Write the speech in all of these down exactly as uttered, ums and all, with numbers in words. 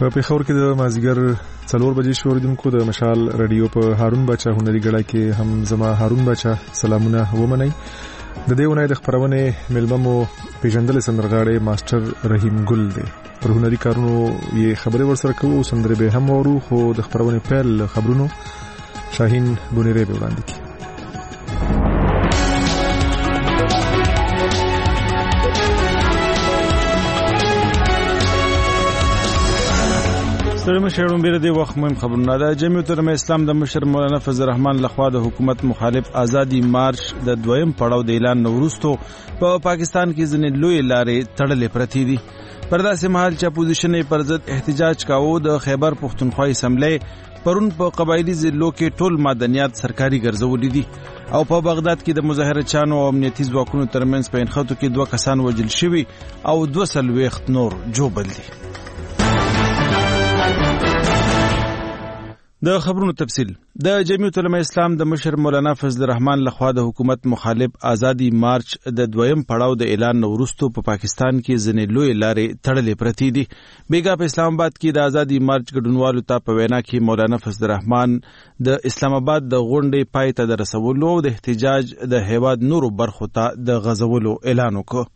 په پیښور کې د مازیګر څلور بجې شوریدونکو د مشال رادیو په هارون بچا هنري غړای کې هم زما هارون بچا سلامونه ومنئ. د دې ونې د خبرونه ملممو پیژندل سندرغاړي ماستر رحیم ګل دی. پر هنري کارونو یې خبرې ورسره کوو، سندرې به هم ورو، خو د خبرونه پیل خبرونو شاهین بونیری به وړاندې کړي. ستړي مشرون بیره دی وخت مهم خبرونه ده. جمعیت العلماء اسلام د مشر مولانا فضل الرحمن لخوا د حکومت مخالف آزادی مارچ د دویم پړاو د اعلان وروسته په پا پاکستان کې ځینې لوی لارې تړلې پرتې دي. پر داسې مهال چې اپوزیشن یې پر ضد احتجاج کاوه، د خیبر پښتونخوا اسمبلی پرون په قبایلی ضلعو کې ټول معدنیات سرکاري ګرځولي دي او په بغداد کې د مظاهره چانو او امنیتي ځواکونو ترمنځ په انخاتو کې دوه کسان وژل شوي او دوه څلوېښت نور جوبل دي. د خبرونو تفصیل. د جمعیت العلماء اسلام د مشر مولانا فضل الرحمن لخوا د حکومت مخالف آزادی مارچ د دویم پړاو د اعلان وروسته په پا پاکستان کې ځینې لوی لارې تړلې پرتې دي. بیګا په اسلام آباد کې د آزادی مارچ ګډونوالو ته په وینا کې مولانا فضل الرحمن د اسلام آباد د غونډې پای ته د رسولو او د احتجاج د هیواد نورو برخو ته د غځولو اعلان وکړ.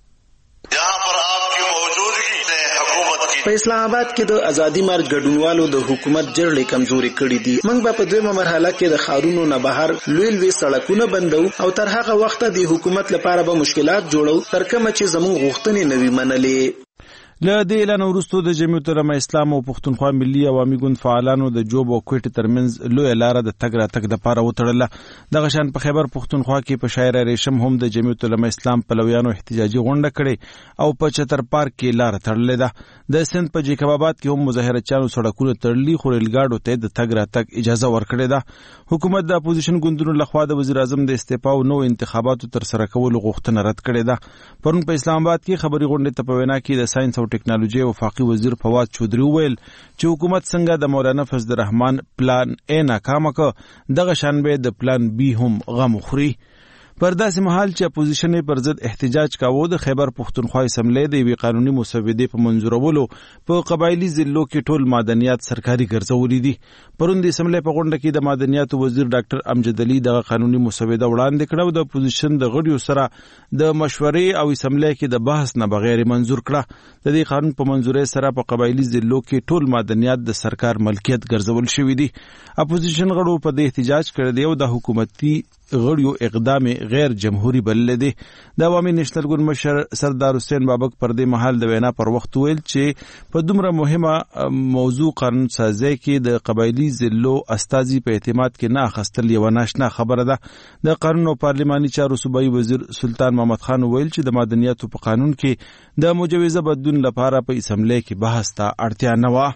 په اسلام آباد کې د ازادي مارچ ګډونوالو د حکومت جرړې کمزوري کړې دي. موږ به په دویمه مرحله کې د ښارونو نه بهر لوی لوی سړکونه بندو او تر هغه وخته د حکومت لپاره به مشکلات جوړو تر کومه چې زموږ غوښتنې نه وي منلې. له دې اعلان وروسته د جمعیت العلماء اسلام او پښتونخوا ملي عوامي ګوند فعالانو د جوب او کوټې ترمنځ لوی لاره د تګ راتګ دپاره وتړله. دغه شان په خیبر پښتونخوا کې په شاعر ریشم هم د جمعیت العلماء اسلام پلویانو احتجاجي غونډه کړې او په چتر پارک کې لاره تړلې ده. د سند په جیکب آباد کې هم مظاهره چانو سړکونه تړلي، خو ریلګاډو ته د تګ راتګ اجازه ورکړې ده. حکومت د اپوزیشن ګوندونو لخوا د وزیر اعظم د استعفا او نو انتخاباتو تر سره کولو غوښتنه رد کړې ده. پرون په اسلام آباد کې خبري غونډې ته په وینا کې د ساينس او ټیکنالوژي او وزیر فواد چودري وویل چې حکومت څنګه د مولانا فضل الرحمن پلان ا ناکام کړ، دغه شان به د پلان بی هم غم خوري. پر داسې مهال چې اپوزیشن پر ضد احتجاج کاوه، د خیبر پښتونخوا اسمبلی د یوې قانوني مسودې په منظورولو په قبایلی ضلعو کې ټول معدنیات سرکاري ګرځولي دي. پرون د اسمبلی په غونډه کې د معدنیاتو وزیر ډاکټر امجد علي دغه قانوني مسوده وړاندې کړه او د اپوزیشن د غړیو سره د مشورې او اسمبلی کې د بحث نه بغیر منظور کړه. د دې قانون په منظورې سره په قبایلی ضلعو کې ټول معدنیات د سرکار ملکیت ګرځول شوي دي. اپوزیشن غړو په دې احتجاج کړی دی او د حکومتي غړیو اقدام غیر جمهوری بلل دي. د عوامي نېشنل ګوند مشر سردار حسین بابک پر دې مهال د وینا پر وخت ویل چې په دومره مهمه موضوع قانون سازی کې د قبایلی ضلعو استازي په اعتماد کې نه اخیستل یوه ناشنا خبره ده. د قانون او پارلماني چارو صوبایي وزیر سلطان محمد خان ویل چې د معدنیاتو په قانون کې د مجوزه بدلون لپاره په اسمبلی کې بحث ته اړتیا نه وه.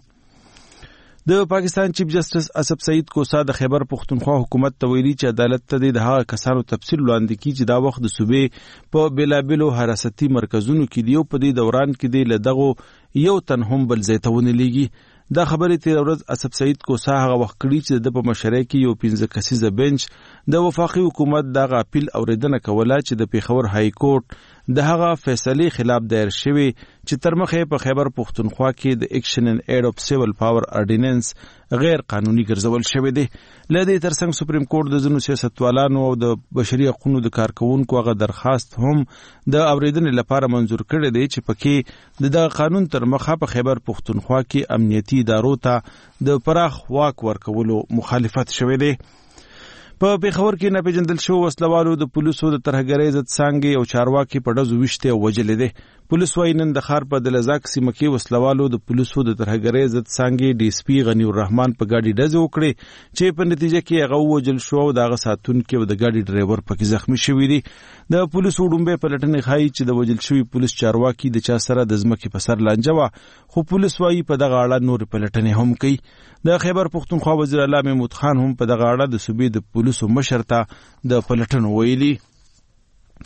د پاکستان چیف جسټس اسف سعید کوسا د خیبر پښتونخوا حکومت ته ویلي چې عدالت ته د هغه کسانو تفصیل وړاندې کړي چې دا وخت د صوبې په بېلابېلو حراستي مرکزونو کې دي او په دې دوران کې دی له دغو یو تن هم بل ځای ته ونه لېږي. دا خبرې تېره ورځ اسف سعید کوسا هغه وخت کړي چې د په مشرۍ کې یو پنځه کسیزه بنچ د وفاقي حکومت دغه اپیل اورېدنه کوله چې د پیښور های کورټ د هغه فیصلې خلاف دایر شوی چې تر مخه په خیبر پښتونخوا کې د ایکشن ان ایډ اف سیول پاور اورډیننس غیر قانوني ګرځول شوی دی. له دې ترڅنګ سپریم کورټ د ځینو سیاستوالانو او د بشري حقوقو د کارکوونکو هغه درخواست هم د اورېدنې لپاره منظور کړی دی چې پکې د دغه قانون تر مخه په خیبر پښتونخوا کې امنیتي ادارو ته د پراخ واک ورکولو مخالفت شوی دی. په پیښور کې ناپېژندل شوو وسلوالو د پولیسو د ترهګرۍ ضد څانګې او چارواکي په ډزو ویشتې او وژلې دي. پولیس وايي نن د ښار په دلزاک سیمه کې وسلوالو د پولیسو د ترهګرۍ ضد څانګې ډي اس پي غني الرحمن په ګاډي ډزې وکړې چې په نتیجه کې هغه ووژل شو او د هغه ساتونکي او د ګاډي ډرایور پکې زخمي شوي دي. د پولیسو ډومبې پلټنې ښایي چې د وژل شوي پولیس چارواکي د چا سره د ځمکې په سر لانجه وه، خو پولیس وايي په دغه اړه نورې پلټنې هم کوي. د خیبر پښتونخوا وزیر اعلی محمود خان هم په دغه اړه د صوبې د پولیسو مشر ته د پلټنو ویلي.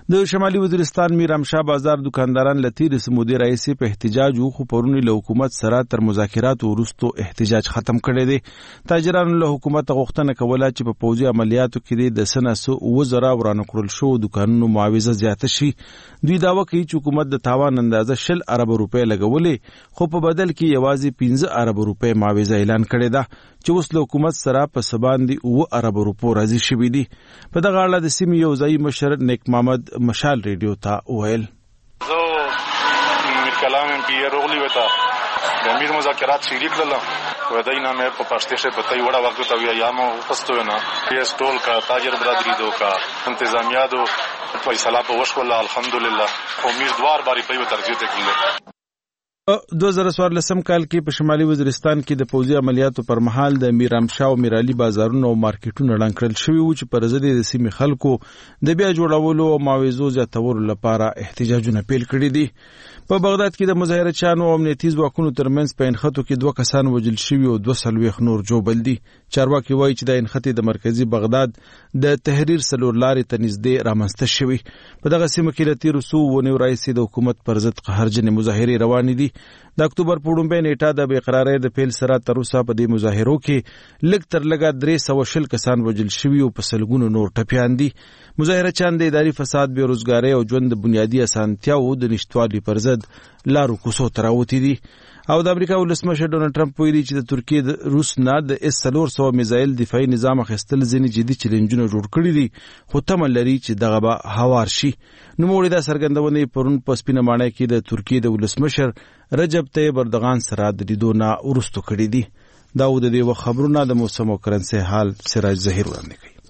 د شمالي وزیرستان میرامشاه بازار دکانداران لتیر سمودي رئیس په احتجاج او خبرونی له حکومت سره تر مذاکرات ورستو احتجاج ختم کړي دي. تاجرانو له حکومت غوښتنه کوله چې په پوځي عملیاتو کې د سناسو وزرا ورانه کړل شو دکانونو معاوضه زیاته شي. دوی داوا کوي چې حکومت د تاوان اندازه شل ارب روپۍ لګولې خو په بدل کې یوازې پنځه ارب روپۍ معاوضه اعلان کړې ده چې اوس له حکومت سره په سباندي اوه ارب روپو راضي شوي دي. په دغه اړه د سیمې یو ځایي مشر نیک محمد مشال ریډیو ته وویل زه میر کلام ام پی روغلی وتا د امیر مذاکرات شریک لرم وداینا مې په پښتشه په تای وړه وخت ته یا مو پښتو نه یې سټول کا تاجر برادری دو کا انتظامیه دو فیصله په وشوله الحمدلله امیر دوار باری په ترجیح ته کړل. دو زره څوارلسم کال کې په شمالي وزیرستان کې د پوځي عملیاتو پر مهال د میرامشاه او میرعلي بازارونو او مارکیټونو ړنګ کړل شوي وو چې پر ضد د سیمې خلکو د بیا جوړولو او معاوضو زیاتولو لپاره احتجاجونه پیل کړي دي. په بغداد کې د مظاهرچیانو او امنیتي ځواکونو ترمنځ په انخښتو کې دوه کسان وژل شوي او دوه څلوېښت نور ژوبل دي. چارواکي وایي چې د انخښتې د مرکزي بغداد د تحریر څلور لارې ته نږدې رامنځته شوي. په دغه سیمه کې له تېرو څو ونیو راهیسې د حکومت پر ضد قهرجنې مظاهرې روانې دي. د اکتوبر په لومړۍ نیټه د بې قرارۍ د پیل سره تر اوسه په دې مظاهرو کې لږ تر لږه درې سوه شل کسان وژل شوي او په سلګونو نور ټپیان دي. مظاهرچیان د اداري فساد، بېروزګارۍ او ژوند د بنیادي اسانتیاوو د نشتوالي پر ضد لارو کوڅو ته راوتي دي. او د امریکا ولسمشر ډونالډ ټرمپ ویلي چې د ترکیې د روس نه د اس څلور سوه میزایل دفاعي نظام اخیستل ځینې جدي چیلنجونه جوړ کړي دي خو تمه لري چې دغه به هوار شي. نوموړي دا څرګندونې پرون په سپینه ماڼۍ کې د ترکیې د ولسمشر رجب طیب اردغان سره د لیدو نه وروسته کړي دي. دا و د دې وخت خبرونه. د موسم او کرنسۍ حال سراج ظهیر وړاندې کوي.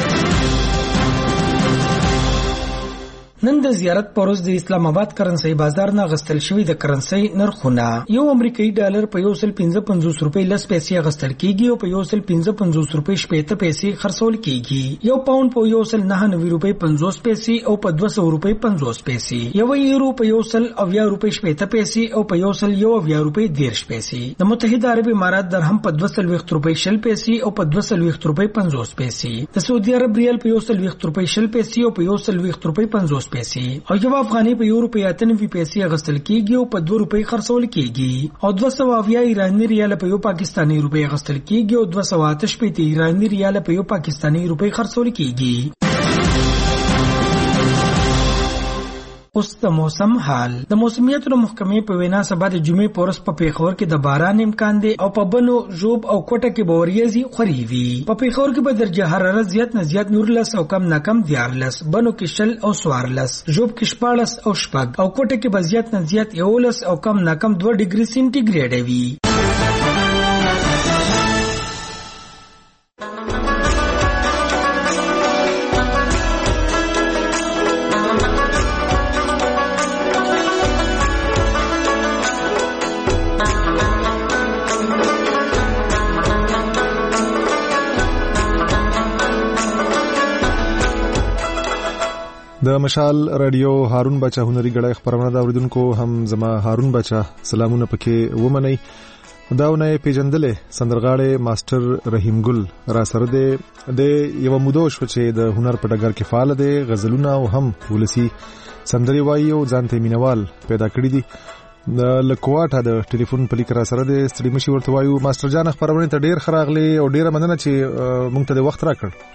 نن د زیارت پروز د اسلام آباد کرنسۍ بازار نه غستل شوی د کرنسۍ نرخونه یو امریکایي ډالر په یو سل پنځه پنځوس روپۍ لس پیسې غستل کیږي او په یو سل پنځه پنځوس روپۍ شپېته پیسې خرڅول کیږي. یو پاوند په یو سل نهه نوي روپۍ پنځوس پیسې او په دوه سوه روپۍ پنځوس پیسې. یو یورو په یو سل اویا روپۍ شپېته پیسې او په یو سل یو اویا روپۍ دېرش پیسې. د متحده عرب امارات درهم په دوه څلوېښت روپۍ شل پیسې او په دوه څلوېښت روپۍ پنځوس پیسې. د سعودي عرب ریال په یو څلوېښت روپۍ شل پیسې او په یو څلوېښت روپۍ پنځوس پیسې. او یو افغاني په یو روپۍ اته نوي پیسې غستل کیږي او په دوه روپۍ خرڅول کیږي. او دوه سوه اویا ایراني ریال په یو پاکستاني روپۍ غستل کیږي او دوه سوه اته شپېته ایراني ریال په یو پاکستاني روپۍ خرڅول کیږي. اوس د موسم حال. د موسمیاتو محکمې په وینا سبا د جمعې په ورځ په پیښور کې د باران امکان دی او په بنو، ژوب او کوټه کې به وریځې خورې وي. په پیښور کې به درجه حرارت زیات نه زیات نورلس او کم نه کم دیارلس، بنو کې شل او څوارلس، ژوب کې شپاړس او شپږ او کوټه کې به زیات نه زیات یولس او کم نه کم دوه ډیګري سینټیګریډ وي. د مشال رادیو هارون بچا هنري غړای خبرونه دا اوریدونکو هم زما هارون بچا سلامونه پکې ومني. داونه پیجندلې سندرغاړي ماستر رحیم ګل را سره د یو مودو شو چې د هنر په ډګر کې فعال دي. غزلونه او هم ولسی سندري وایي او ځانته مینوال پیدا کړی دي. د لکواټه د ټلیفون په لیک را سره د ستړي مشي ورته وایو ماستر جان خبرونه ته ډیر خراغلي او ډیره مننه چې مونږ ته د وخت راکړ.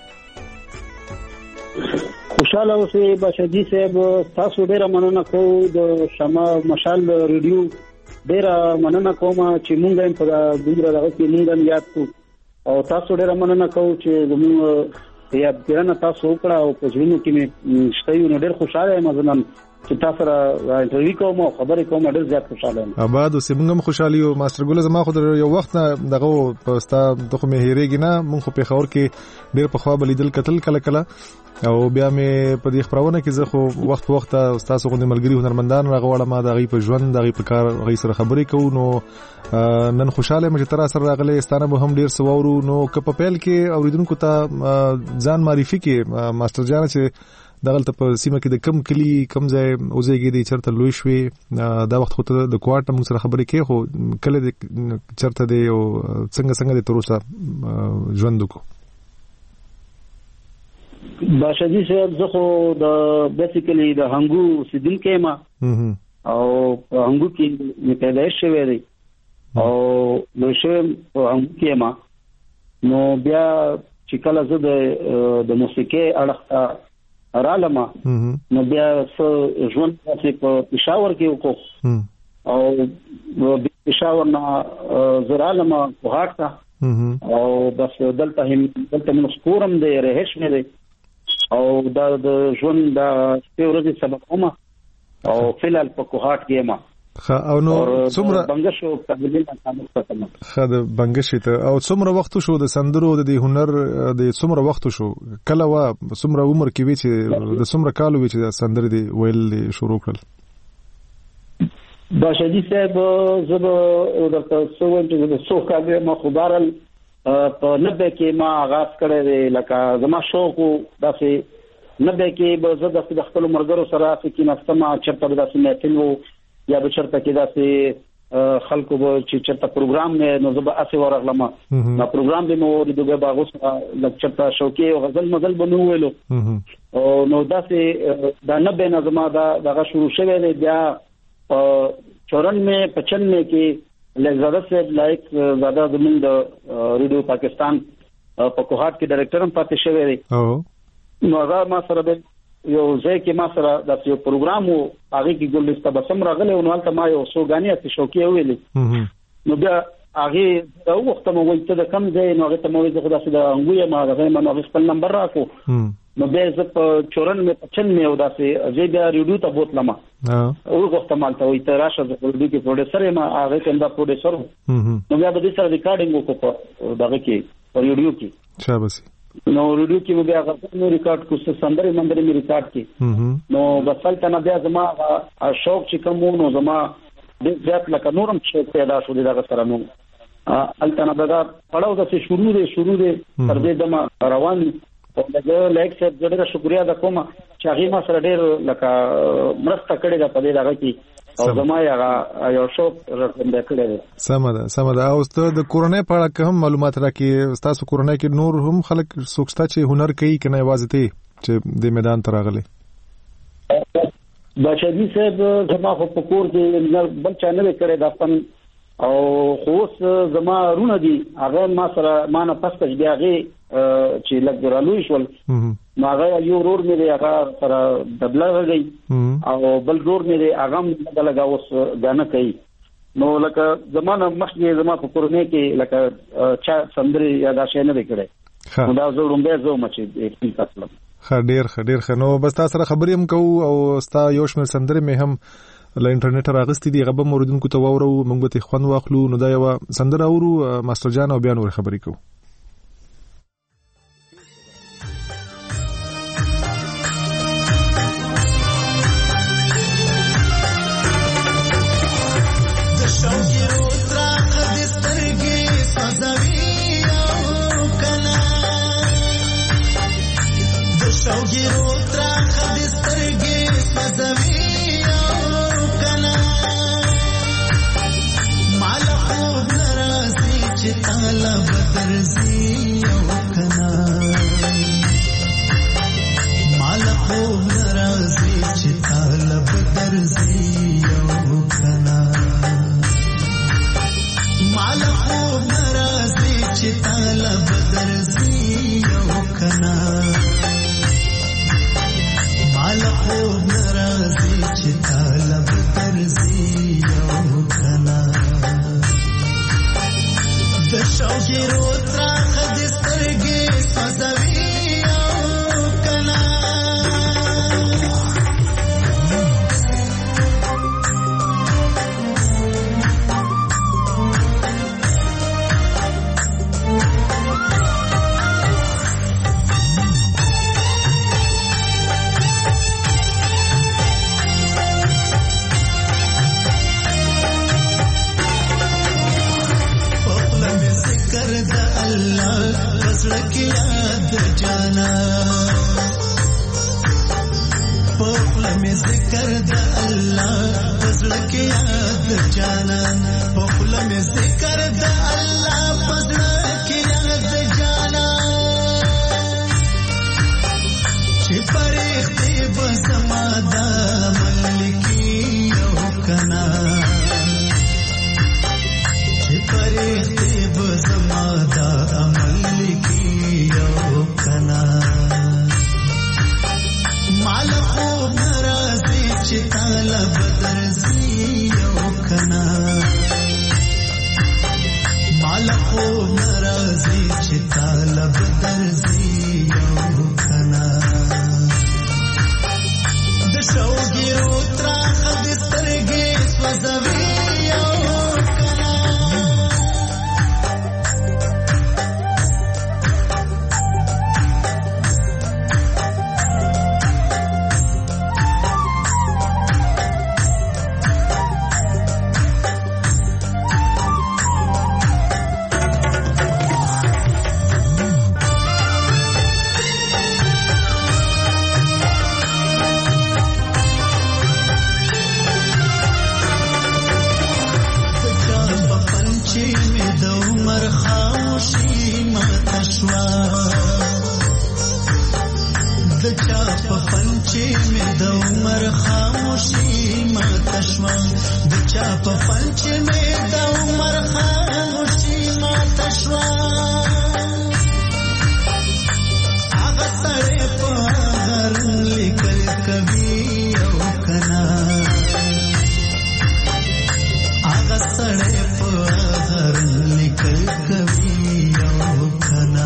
خوشاله اوسئ بشدي صاحب، تاسو ډیره مننه کوم د شمع مشال ریډیو ډیره مننه کوم چې مونږ هم په دومره دغه کې مونږ یاد کو او تاسو ډیره مننه کوم چې زموږ یادګارنه تاسو وکړه او په ژوند کې مې شته نو ډیر خوشاله یم ځنن چې تاسو را انټرویو کوم او خبرې کوم ډیر زیات خوشاله یم. آباد اوسئ. مونږ هم خوشاله یو ماستر ګل. زما خو یو وخت دغه پستا دغه مې هېریږي نه. مونږ په پیښور کې ډیر په خوا بلیدل کتل کله کله او بیا مې په دې خبرونه کې زه خو وخت وخت تاسو غوښنه ملګری هنرمندان راغواړم ما د غي په ژوند د غي په کار غي سره خبرې کوو. نو نن خوشاله مې تر سره راغلي ستانه به هم ډیر سوورو. نو که په پیل کې اوریدونکو ته ځان معرفي کې ماستر جان چې دغلته په سیمه کې د کم کلی کم ځای اوسېږي د چرته لوي شوي دا وخت خو ته د کوارټ موږ سره خبرې کې خو کله د چرته دی او څنګه څنګه د تر اوسه ژوند وکړو. باشدي صاحب زه خو د بیسیکلی د هنګو سیدونکو ما او هنګو کې مې پیدایش شوې دی او نو شوم هنګو کې ما نو بیا چې کله زه د د موسیقي اړه رالم نو بیا څه ژوند په پېښور کې وکړ او پېښور نه زرالم کوهاټ ته او بس دلته هم دلته موږ سپورم دی رهش مې دی او دا د ژوند د ورځې سبق هم او فلال په کوهاټ کې ما خا او نو څومره بنګشو تبلیغ تعامل کوم خا د بنګشي ته او څومره وخت شو د سندرو د هنر د څومره وخت شو کله وا څومره عمر کې وی چې د څومره کال وی چې سندر دی ویل شروع کړل باشدي صاحب زه د تاسو ته د څو کال ما خبرل په نبه کې ما آغاز کړی دی لکه زما شوق داسې نبه کې به زه د خپل مرګرو سره کې نستما چرته داسې محفل وو یا به چرته کې داسې خلکو به چې چرته پروګرام نه نو زه به اسې ورغلم نو پروګرام به مو ورېدو به هغه سره لکه چرته شوقي او غزل مزل به مو ویلو او نو داسې دا نبه نه زما دا دغه شروع شوی دی بیا چورانوے پچانوے کې لږ زیاده سے لایک زیاده زمون د ریډیو پاکستان په کوهاټ کې ډایرکټر هم پاتې شوی دی نو هغه ما سره د یو ځای کې ما سره د یو پروګرام او هغه کې ګلسته بسم راغله او نو ما یو څو غانې ته شوقي ویلې نو بیا هغه دا وخت مو وایي ته کم ځای نو هغه ته مو وایي خدا سره انګویا ما هغه ما نو خپل نمبر راکو نو بیا زه په چورانوے پچانوے او داسې ځای بیا ریډیو ته بوتلم او وخت مالته وایي ته راشه د ریډیو کې پروډوسر ما هغه څنګه پروډوسر نو بیا د دې سره ریکارډینګ وکړو دغه کې په ریډیو کې شاباش نو ریډیو کې بیا هغه نو ریکارډ کوڅه سندرې مندرې می ریکارډ کې نو بسل ته بیا زما شوق چې کوم نو زما د ځات لکه نورم شوق پیدا شو دغه سره نو التنا بغا پړاو د شروع دی شروع دی تر دې دما روان او دا لایک سره ډېر شکریا د کومه چې هغه ما سره ډېر لکه مرسته کړې ده په دې دغه کې او زما یې یو شوق راځم کړی دی سم ده سم ده او ست د کورونې په اړه کوم معلومات راکې تاسو کورونې کې نور هم خلک سوچتا چې هنر کوي کنه یوازې ته چې د میدان ته راغلي بچی صاحب زما په کور کې بل چا نه کړی دا فن او خوص زما رونه دي هغه ما سره ما نه پس کې هغه چې لګ رالوي شول ما هغه یو رور مې دی هغه سره دبل غږی او بل رور مې دی هغه مې لګاوس غانه کوي نو لکه زمانه مخکې زما په کورنۍ کې لکه چا سندري یا دا شی نه وکړي نو دا زوړم به زو مچ دې تاسو خډیر خډیر خنو بس تاسو سره خبرې هم کوو او ستا یو شمېر سندرې مې هم له انټرنیټ راغستې دي غبه موردونکو ته وورو موږ به خوند واخلو نو دا یو سندره اورو ماستر جان او بیا نور خبرې کوو عمر خاموشي ما تشوم د چا په فنچ مې د عمر خاموشي ما تشوم هغه سره په هر لیکل کوي او کنا هغه سره په هر لیکل کوي او کنا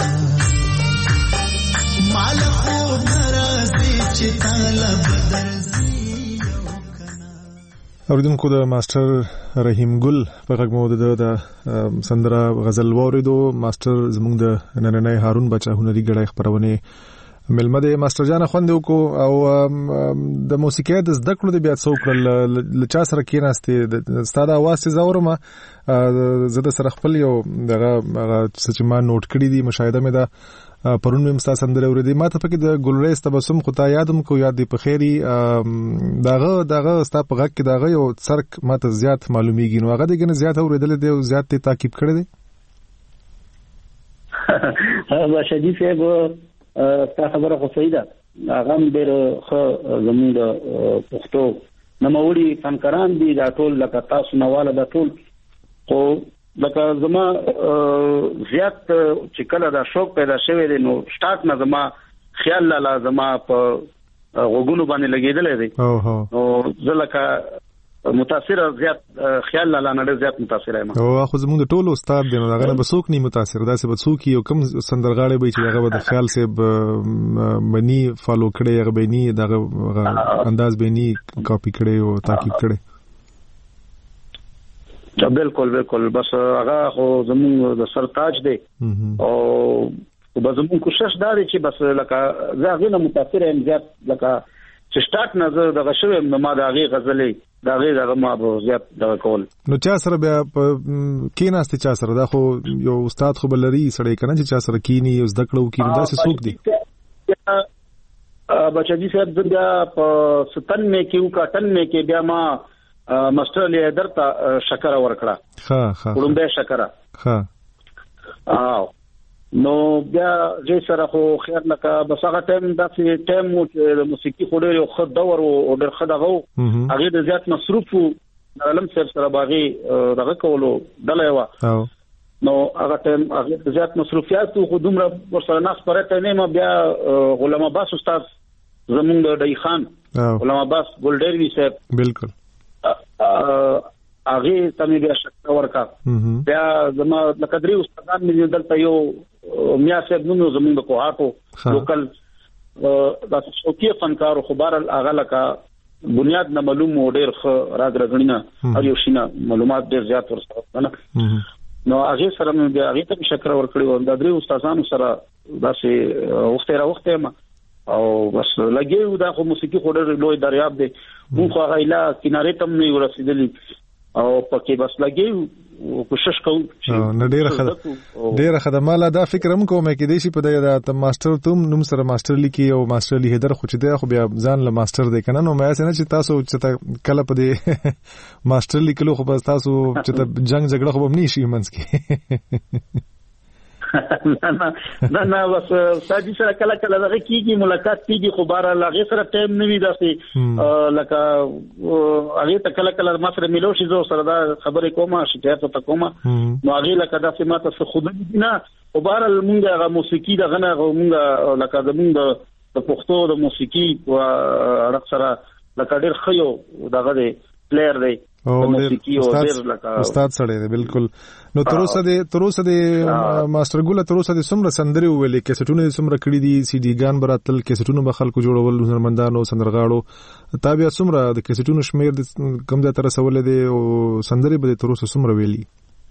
مال خو ناراضي چې طالب درځي اوریدونکو د ماستر رحیم ګل په غږ مو د سندره غزل واوریدو. ماستر زموږ د نننۍ هارون بچا هنري ګړی خپرونه ملمه د ماستر جان خوند وکړو او د موسیقۍ د زده کړو د بیا څوک ل چا سره کېناستې ستاده اواز چې زورم زه د سره خپل یو دغه چې ما نوٹ کړی دي مشاهده مې ده پرون مې مستا سندره اوریدې ما ته پکې د ګلریز تبسم خو تا یادم کو یاد دی په خیری داغه داغه ستا په غږ کې داغه یو څرک ما ته زیات معلومیږي نو هغه دغه زیات اوریدل دی او زیات ته تعقیب کړی دی. ها شدید صاحب تا خبره خو صحیح ده هغه ډېر ښه زموږ د پښتو نوموړي فنکاران دي دا ټول لکه تاسو نواله دا ټول خو لکه زما زیات چې کله دا شوق پیدا شوی دی نو سٹارټ نه زما خیال لا زما په غوګونو باندې لګیدل دی نو زه لکه متاثر زیات خیال لا نه زیات متاثر یم او خو زموږ د ټولو استاد دی نو هغه به څوک نه متاثر دا څه به څوک یو کم سندرغاړي به چې هغه د خیال سه منی فالو کړي هغه به نه دغه انداز به نه کاپی کړي او تعقیب کړي. بالکل بالکل بس هغه خو زموږ د سرتاج دی او به زموږ کوشش دا دی چې بس لکه زه هغه نه متاثر یم زیات لکه چې سٹارټ نه زه دغه شوم نو ما د هغه غزلې د هغه دغه ما به زیات دغه کول نو چا سره بیا کیناستې چا سره دا خو یو استاد خو بلري سړی کنه چې چا سره کینی او زده کړو کینی دا څه څوک دی بچی صاحب بیا په ستن مې کې او کاټن مې کې بیا ما ماستر له درته شکر ورکړه ها ها ولومبه شکر ها او نو بیا چې سره خو خیر لکه بس هغه ټایم داسې ټایم مو چې د موسیقي خو ډېر خو دور او ډېر خدغه هغه د زیات مصروف علم سر سره باغی دغه کولو دلای و نو هغه ټایم هغه د زیات مصروفیات خو دومره ورسره ناس پرته نه ما بیا غلام عباس استاد زمونږ د ډای خان غلام عباس ګلډیروي صاحب بالکل هغه تمه بیا شکر ورکا بیا زما لکه درې استادان مې دلته یو میا صاحب نو زمونږ د کوهاتو لوکل د شوقي فنکارو خبر هغه لکه بنیاد نه معلوم و ډېر ښه راګرغنینا او یو شینه معلومات ډېر زیات ورسره نه نو هغه سره مې بیا هغه ته شکر ورکړی و د درې استادانو سره داسې وخت را وخت ما او بس لګیو دا خو موسیقي خو ډېر لوی دریاب دی مو خو غیلا کیناره تم نه ورسېدلی او پکې بس لګیو کوشش کوم چې نه ډېر خدای ډېر خدای مال دا فکر هم کوم کې دې شي په دغه د ماستر تم نوم سره ماستر لیکي او ماستر لی هدر خو چې دی خو بیا ځان له ماستر دی کنه نو مې اسنه چې تاسو چې کله په دې ماستر لیکلو خو بس تاسو چې جنگ جګړه خو به نه شي منځ کې نه نه نه بس ساجي سره کله کله دغه کیږي ملاقات کیږي خو بار لغه سره ټایم نه وي داسې لکه هغه ته کله کله ما سره ملو شي زو سره دا خبرې کومه شکایت ته کومه نو هغه لکه داسې ما ته خود نه او بار مونږه هغه موسیقي دغه نه مونږه لکه زمونږ د پښتو د موسیقي او سره لکه ډېر خيو دغه دی پلیئر دی استاد سره دی بالکل نو تروسه دی تروسه دی ماستر ګل تروسه دی سمره سندري ویلې کیسټونه سمره کړی دي سی ډي ګان براتل کیسټونه به خلکو جوړول هنرمندانو سندرغاړو تابع سمره د کیسټونو شمیر کم ځای تر رسول دي او سندري به تروسه سمره ویلي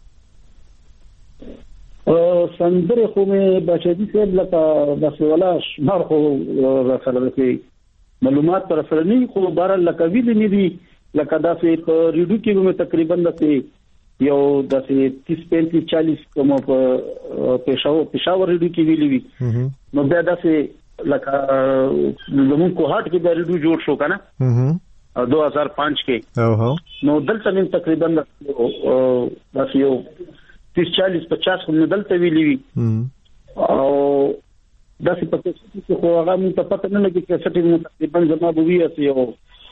او سندري خو مې بچی صاحب لکه بس ولا شمار خو سره کې معلومات پر سره نه خو بار لکه ویل نه دي لکه داسې په ریډیو کې به تقریبا داسې یو داسې تیس پینتیس چالیس کوم په پېښور پېښور ریډیو کې ویلې وي نو بیا داسې لکه زموږ کوهات کې د ریډیو جوړ شو کنه دو ہزار پانچ کې نو دلته من تقریبا داسې یو تیس چالیس پچاس کوم دلته ویلې وي او داسې په کې خو هغه مونږ ته پته نه لګي چې سټي مونږ تقریبا زما به وي اسی او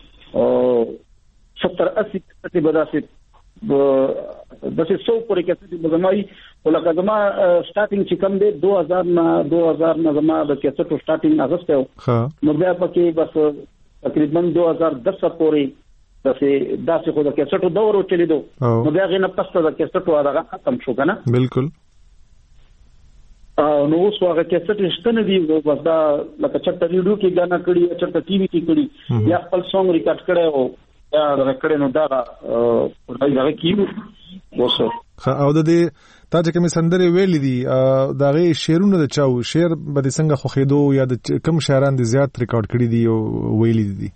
ستر اسی ته به داسې داسې سو پورې کې چې زمای ولکه زما سٹارټینګ چې کم دی دو هزار نه دو هزار نه زما د کیسټو سٹارټینګ اغسته نو بیا پکې بس تقریبا دو هزار دس پورې داسې داسې خو د کیسټو دور چلیدو نو بیا غینه پسته د کیسټو هغه ختم شو کنه بالکل نو اوس هغه کیسټ شته نه دی بس دا لکه چټ ریډیو کې غانا کړی چټ ټي وي کې کړی یا خپل سونګ ریکارډ کړی او دا ریکارډ نو دا دا کیو وسو او د دې تا چې کوم سندره ویلې دي دا غي شعرونه د چاو شعر به څنګه خو خېدو یا د کم شاعران دي زیات ریکارډ کړی دي او ویلې دي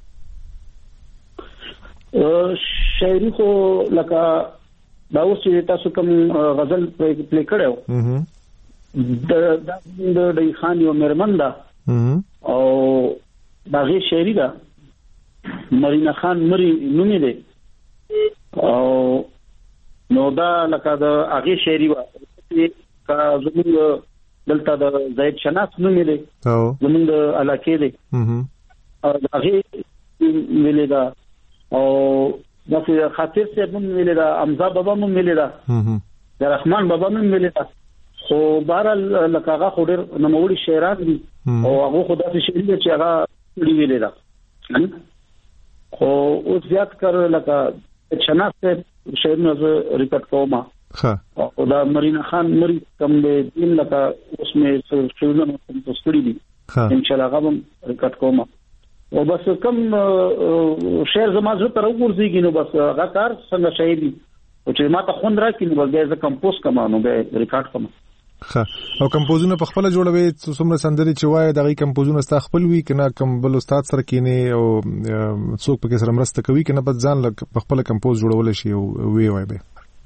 شاعري خو لکه دا اوس چې تاسو کوم غزل پلی کړو د د د خان یو مرمنده او دغه شاعري دا مرینا خان مری نومې ده او نو دا لکه د هغه شاعري وا کا زموږ دلته د زید شناس نومې ده او زموږ د علاقې ده او هغه ویلې دا او دغه خاطر سے هم ویلې دا امزا بابا هم ویلې دا د رحمان بابا هم ویلې دا خو بهرال لکه هغه خو ډېر نوموړي شاعران دي او هغه خو داسې شعر دی چې هغه ویلې ده خو اوس زیات کر لکه شناس سے شعرونه ریکارډ کوم ها او دا مرینا خان مری کم دین لکه اوس مې شعرونه کمپوز کړی دي ان شاء الله غوم ریکارډ کوم او بس کم شعر زما زړه تر ورځيږي نو بس هغه کار څنګه شاعر دي او چې ما ته خوند راکې نو بس به کمپوز کوم نو به ریکارډ کوم ها او کمپوزونه په خپل جوړوي څومره سندري چې وای دغه کمپوزونه ستا خپل وی کنه کم بل استاد سره کینه او څوک پکې سره مرسته کوي کنه په ځان لک په خپل کمپوز جوړول شي او وی وای به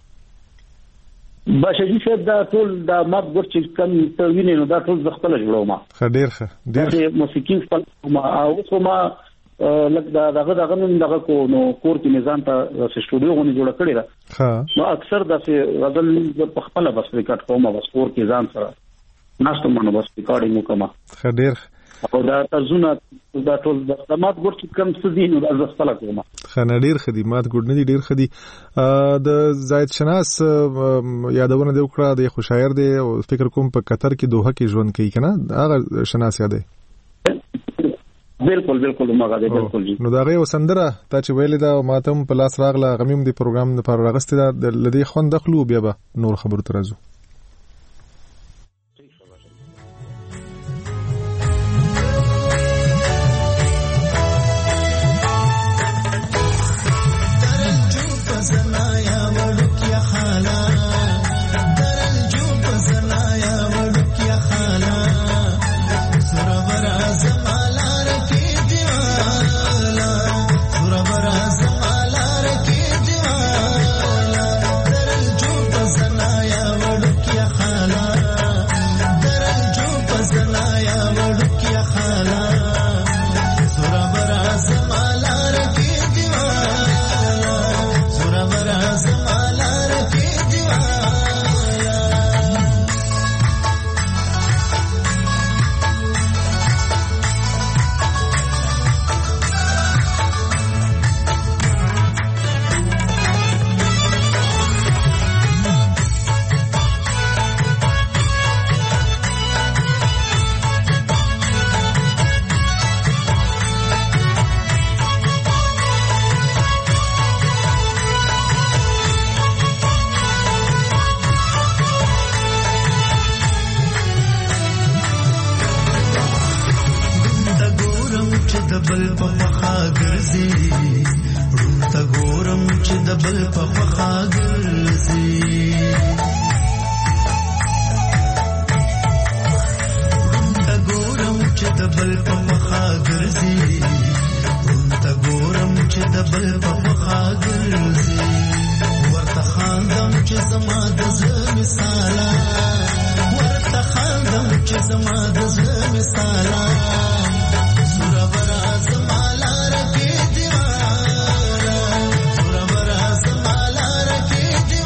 باشي چې دا ټول دا مات ګور چې کم ته ویني نو دا ټول خپل جوړوم خډیر خ ډیر موسیقي خپل ما او څوما لکه دا دغه دغه نن دغه کو نو کور کې نظام ته سټوډیو غونې جوړ کړی دا نو اکثر داسې غزل په خپل بس ریکارډ کوم بس کور کې ځان سره ناشته مونږ بس ریکارډینګ وکما خډیر او دا تزونه دا ټول د خدمات ګور چې کم څه دي نو د خپل کوم خنډیر خدمات ګور نه دي ډیر خدي د زاید شناس یادونه دی وکړه د خو شاعر دی او فکر کوم په قطر کې دوحه کې ژوند کوي کنه هغه شناس یاد دی بالکل بالکل ماګه دی بالکل جی نو دا غي وسندره تا چې ویل دا ماتم په لاس راغله غمیم دی پروګرام لپاره راغسته د لدی خوند دخلو بیا به نور خبرو ترازو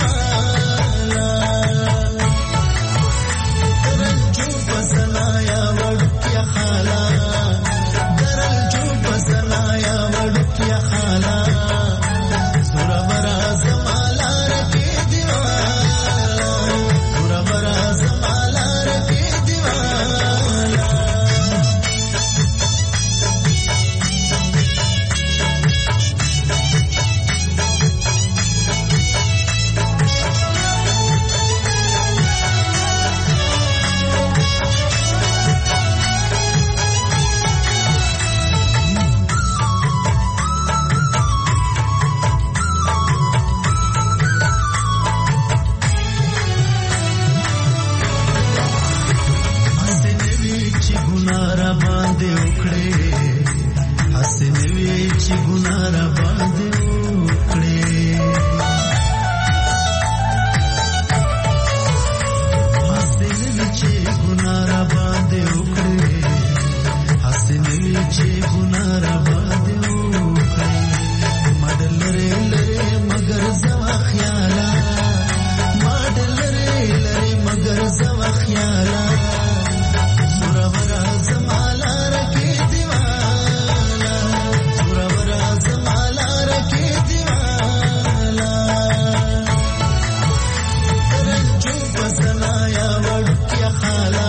Yeah.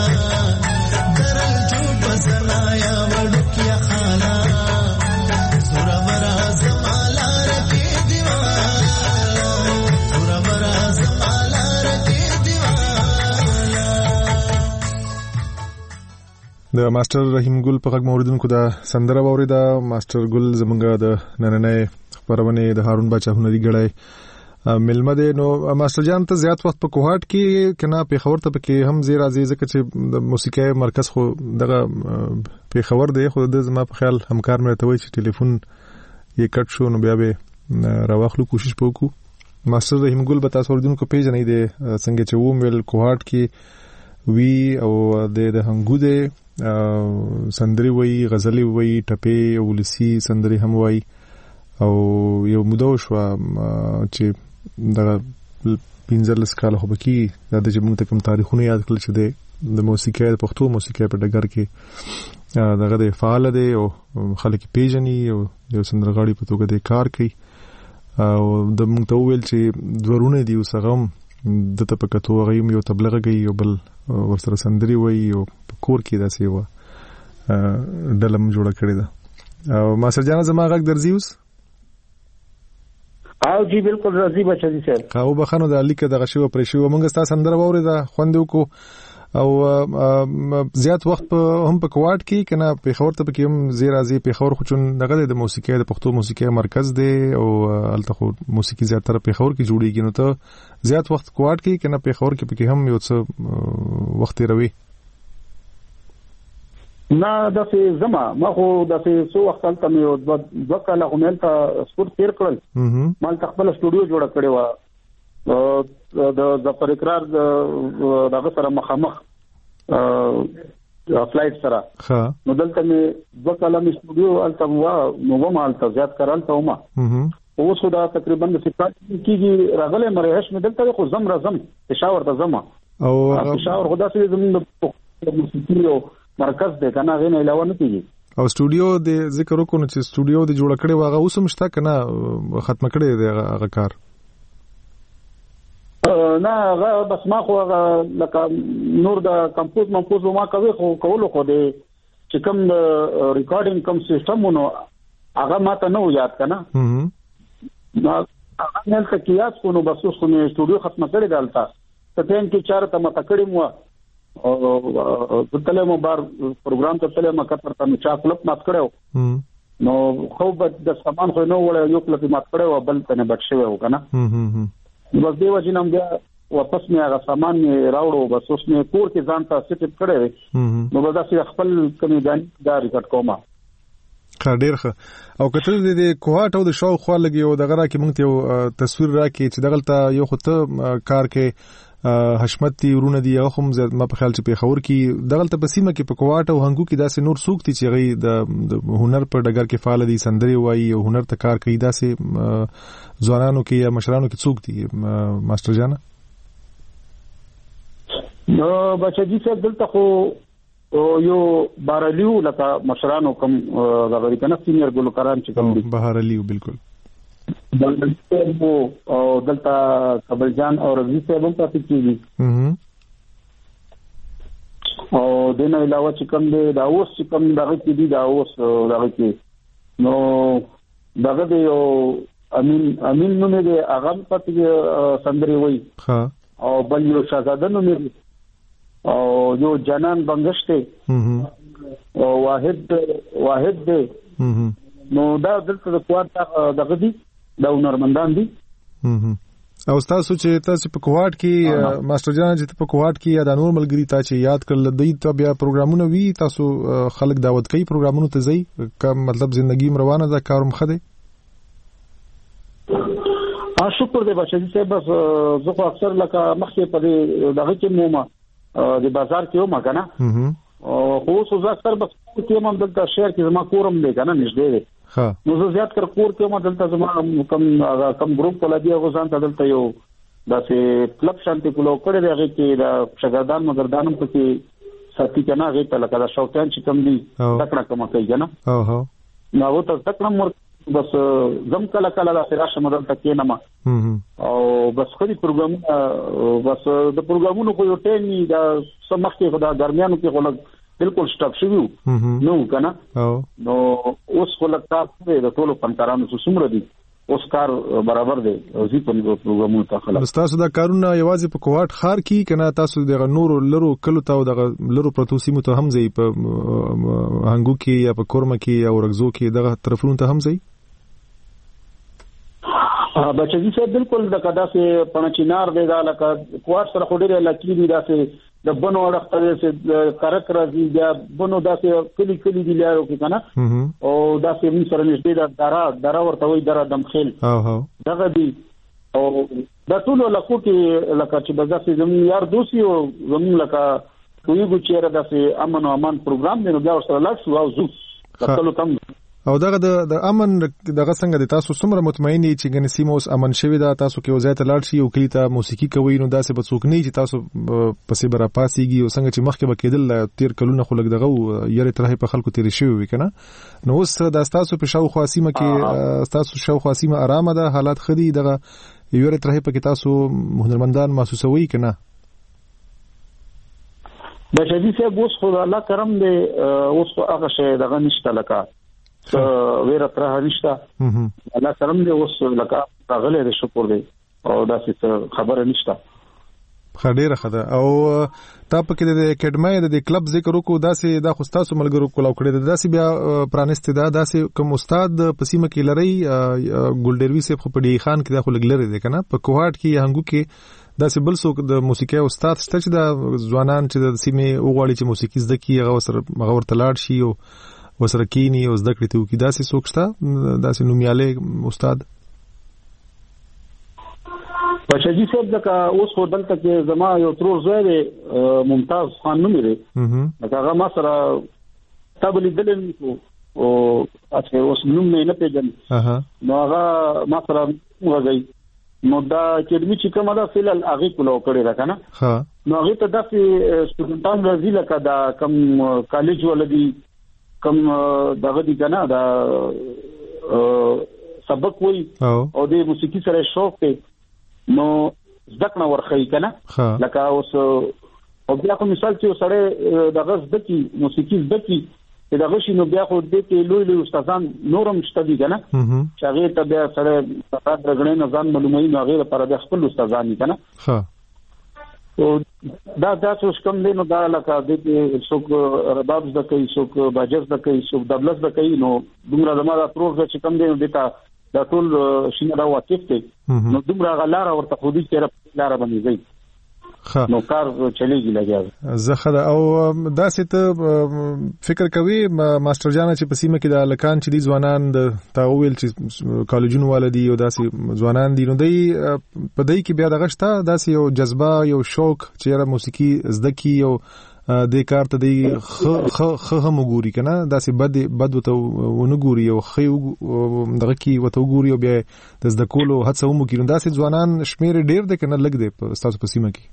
درل جو بزنایا وړکیا خانا سورا برا زمالا رکی دیوالا سورا برا زمالا رکی دیوالا. د ماستر رحیم ګل په غږ موریدونکو دا سندره واوریده. ماستر ګل زمونږ د نننۍ خبرونه د هارون باچا هنري ګړی ملمه دی. نو ماستر جان ته زیات وخت په کوهاټ کې کنه پیښور ته پکې هم زیر راځي ځکه چې د موسیقي مرکز خو دغه پیښور دی، خو د زما په خیال همکار مې ته وایي چې ټلیفون یې کټ شو نو بیا به راوخلو کوشش وکړو. ماستر رحیم ګل به تاسو اوریدونکو پیژنئ د څنګه چې و مل کوهاټ کې وی او د هنګو دی سندري وای، غزلي وای، ټپې او ولسی سندري هم وای. او یو مودو شو چې دا پنځلس کال خو بکی دا چې موږ ته کوم تاریخونه یاد کړل چې د موسیقي د پښتو موسیقي په ډګر کې دغه د فعال دی او خلک پیژني او یو سندرغاړي په توګه د کار کوي. او د موږ ته ویل چې دورونه دی وسغم د ته په کتو غیم یو تبلیغ کوي او بل ورسره سندري وای او کور کې داسې و ډلم جوړه کړی دا. او ما سرجانه زما غږ درځي اوس؟ او جی بالکل راځي بچا دي سر. او بخنو د الیکه دغه شی و پرې شی و مونږ ستاسو سندره ووري دا خوندو کو. او زیات وخت په هم په کوټ کې کنه په خبر ته کې هم زیر ازي په خبر خو چون دغه د موسیقي د پښتو موسیقي مرکز دی او الته خو موسیقي زیاتره په خبر کې جوړیږي نو ته زیات وخت کوټ کې کنه په خبر کې په هم یو څه وخت روي نه داسې زما ما خو داسې څو وخت تلته مې دوه کاله خو مې هلته سپورت تېر کړل. ما هلته خپله سټوډیو جوړه کړې وه د ظفر اقرار دغه سره مخامخ فلایټ سره. نو دلته مې دوه کاله مې سټوډیو هلته وه نو وم هلته زیات کار هلته ومه. اوس خو دا تقریبا د سپارت کېږي راغلی مرهش مې دلته خو زم راځم پېښور ته ځمه او پېښور خو داسې زموږ د موسیقي او مرکز دی کنه غینه علاوه نه کیږي. او سټوډیو د ذکر وکړو چې سټوډیو د جوړ کړي واغه اوس هم شته کنه ختم کړي دی هغه کار؟ نه هغه بس ما خو هغه لکه نور د کمپوز منپوز ما کوي خو کولو خو دی چې کوم ریکارډینګ کوم سیستمونو هغه ماته نو یاد کنه نو هغه نن څه کیات کو نو بس اوس نو سټوډیو ختم کړي دالتا ته تم کې چار ته مت کړي مو او دلته مو بار پروګرام ته تله ما کتر ته چا کلپ مات کړو نو خو د سامان خو نو وړ یو کلپ مات کړو بل ته نه بچو کنه بس دی وجنم بیا واپس مې هغه سامان راوړو بس اوس مې کور کې ځان ته سیټ کړی نو بس دا خپل کمی ځان دا ریکارډ کوم. ښه ډیر ښه. او کته د کوهاټ او د شاو خو لګي او دغه راکې مونږ ته یو تصویر راکې چې دغلته یو خو ته کار کې حشمتي ورونه دي او هم ما په خیال چې په خور کې دغلته په سیمه کې په کوهاټ او هنګو کې داسې نور څوک دي چې غي د هنر په ډګر کې فعال دي سندري وایي او هنر ته کار کوي داسې ځوانانو کې یا مشرانو کې څوک دي ماستر جان؟ نو بچی څه دلته خو یو بهرلیو لکه مشرانو کم غوړي کنه سینیئر ګلوکاران چې کوم دي بهرلیو بالکل دلته او دلته قبل جان او رضی صاحب هم پاتې کیږي او دنه علاوه چې کوم دی دا اوس چې کوم دغه کې دي دا اوس دغه کې نو دغه دی او امین امین نو نه دی هغه پاتې سندري وای او بل یو شاهزاده نو نه او یو جنان بنگشته او واحد واحد دی نو دا دلته د کوارت دغه دی دا هنرمندان دي. او تاسو چې تاسو په کوهاټ کې ماستر جان چې په کوهاټ کې یا د نور ملګری ته چې یاد کړل د دې بیا پروګرامونه وی تاسو خلک دعوت کوي پروګرامونو ته ځي کوم مطلب ژوندۍ روانه ده کاروم خده؟ ا شکر دې بچی صاحب بس زه خو اکثر لکه مخکې په دغه کې مو د بازار کې ومه کنه او خو څو اکثر بس کې مم دلته شهر کې زما کورم دی کنه نږدې دی نو زه زیات کر کور کې مم دلته زما کم کم ګروپ ولا دی غوښان ته دلته یو داسې کلب شانتي کولو کړی دی هغه کې دا شګردان مګردانم پکې ساتي کنه هغه ته لکه دا شوقان چې کم دي تکړه کوم کوي کنه او هو نو ته تکړه مر بس زم کله کله دا راشه مدل تکې نه ما او بس خدي پروګرام بس د پروګرامونو په یو ټیم دا سمخته خدا درمیانو کې غلط بالکل سټاپ شوی نو کنه نو اوس خلک تاسو د ټولو فنکارانو څخه دي اوس کار برابر دی او زی په پروګرامونو ته خلک تاسو دا کارونه یوازې په کوټ خار کې کنه تاسو د نور لرو کلو ته د لرو پروتو سیمو ته هم ځي په هنګو کې یا په کورمه کې او رغزو کې دغه طرفونو ته هم ځي بچی صاحب بالکل د کدا سه پنچینار دی دا لکه کوټ سره خوري لکه دی دا سه د بنو اړه سره کارک راځي بیا بنو دا سه کلی کلی دی لارو کې کنه او دا سه موږ سره نشته دا درا درا ورته وي درا دم خیل او هو دغه دی او دا ټول لکه کې لکه چې بزا سه زمون یار دوسی او زمون لکه ویګو چیرې دا سه امن او امان پروګرام دی نو بیا سره لاړ شو او زو کله تم او دغه د امن دغه څنګه د تاسو څومره مطمئن دي چې ګنې سیمه اوس امن شوی دا تاسو کې وزایت لاړ شي او کلی ته موسیقي کوي نو داسې به څوک نه چې تاسو پسې برا پاسيږي او څنګه چې مخکې بکیدل تیر کلونه خلک دغه یره ترې په خلکو تیر شوی وي کنه نو اوس د تاسو په شاو خاصیمه کې تاسو شاو خاصیمه آرامه ده حالات خدي دغه یره ترې په کې تاسو هنرمندان محسوسوي کنه د شدي سه بوس خو الله کرم دې اوس هغه شی دغه نشته لکه ویره تر هرشته الله کرم دې اوس لکه غلې د شکر دی او دا څه خبره نشته خډيره خده او تا په کې د اکیډمي د کلب ذکر وکړو دا سه دا خو تاسو ملګرو کولاو کړی دا سه بیا پرانست دا دا سه کوم استاد په سیمه کې لري ګلډروي سه په ډی خان کې دا خو لګلره دي کنه په کوهات کې هنګو کې دا سه بل څوک د موسیقي استاد شته چې د ځوانان چې د سیمه وغواړي چې موسیقي زده کړي هغه سره هغه ورته لاړ شي او وسره کینی او زده کړې ته وکي دا سه څوک شته دا سه نومیاله استاد بچی صاحب دغه اوس خو دلته کې زما یو ترور زوی ممتاز خان نوم لري هغه ما سره تابلی دلن او اته اوس نوم نه پیژن نو هغه ما سره وځي نو دا اکیډمي چې کومه ده فعل هغه کولو کړی دا کنه ها نو هغه ته د سټوډنټان راځي لکه دا کم کالج ولدي کم دغه دي کنه دا سبق وای او د موسیقي سره شوق ته نو ځکه ورخی کنه لکه اوس او بیا کوم مثال چې سره دغه ځکه موسیقي ځکه دغه شي نو بیا خو دې کې لوی لوی استادان نورم شته دي کنه چې هغه ته بیا سره استاد درغړې نه ځان معلوموي نو هغه لپاره د خپل استادان دي کنه ها او دا دا څه کوم دی نو دا لکه د څوک رباب د کوي څوک باجر د کوي څوک دبلس د کوي نو دومره زموږه پروژه چې کوم دی نو دتا دا ټول شینه دا واقف دی نو دومره غلاره ورته خودي چې لاره باندې ځي نو کار چلیږي لګیا زخه او دا څه فکر کوي ماستر جان چې پسیمه کې د لکان چې دي ځوانان د تاویل چې کالجونو والدي او داسې ځوانان دي نو دی په دای کې بیا دغه شته داسې یو جذبه یو شوق چې را موسیقي زده کی او د کار ته دی خ خ هم ګوري کنه داسې بد بد وته ونګوري او خي دغه کی وته ګوري او بیا د زده کولو هڅه ومو کړي داسې ځوانان شمیر ډیر د کنه لګ دی په تاسو پسیمه کې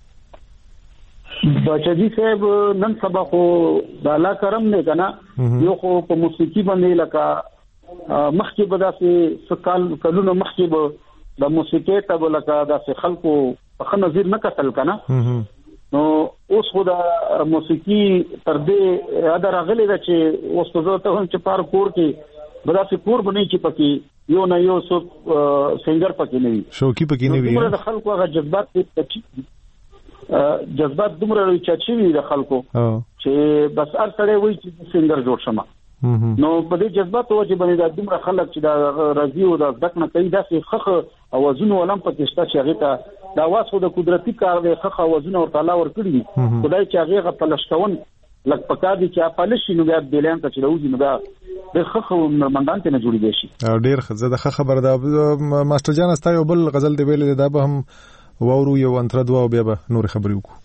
بچی صاحب نن سبا خو د الله کرم نه کنه یو خو په موسیقي باندې لکه مخکې به داسې سکال کلونو مخکې به د موسیقي ته لکه داسې خلکو په نظر نه کتل کنه نو اوس خو د موسیقي تر دې ادا راغلی دا چې اوس په ته هم چې پار کور کې به داسې کور باندې چې پکې یو نه یو څو سنگر پکې نه وي شوقي پکې نه وي د خلکو هغه جذبات ته جذبات دومره لوي چې د خلکو چې بس هر سړی وایي چې سنگر جوړ شمه نو په دې جذبات وجه باندې د دومره خلک چې د راضي او د دکنه کوي داسې خخ اوازونه ولم پکې شته چې هغه ته دا واسو د قدرتي کار دی خخ اوازونه ورته الله ورکړي دي خدای چې هغه په لشتون لک پکا دي چې په لشي نو بیا بلان ته چلوځي نو بیا د خخ مندان ته نه جوړي دي شي ډیر خزه د خخ خبر دا ماستر جان استا یو بل غزل دی ویل دا به هم وورو یو انتر دوا او بیا به نور خبرې وکړو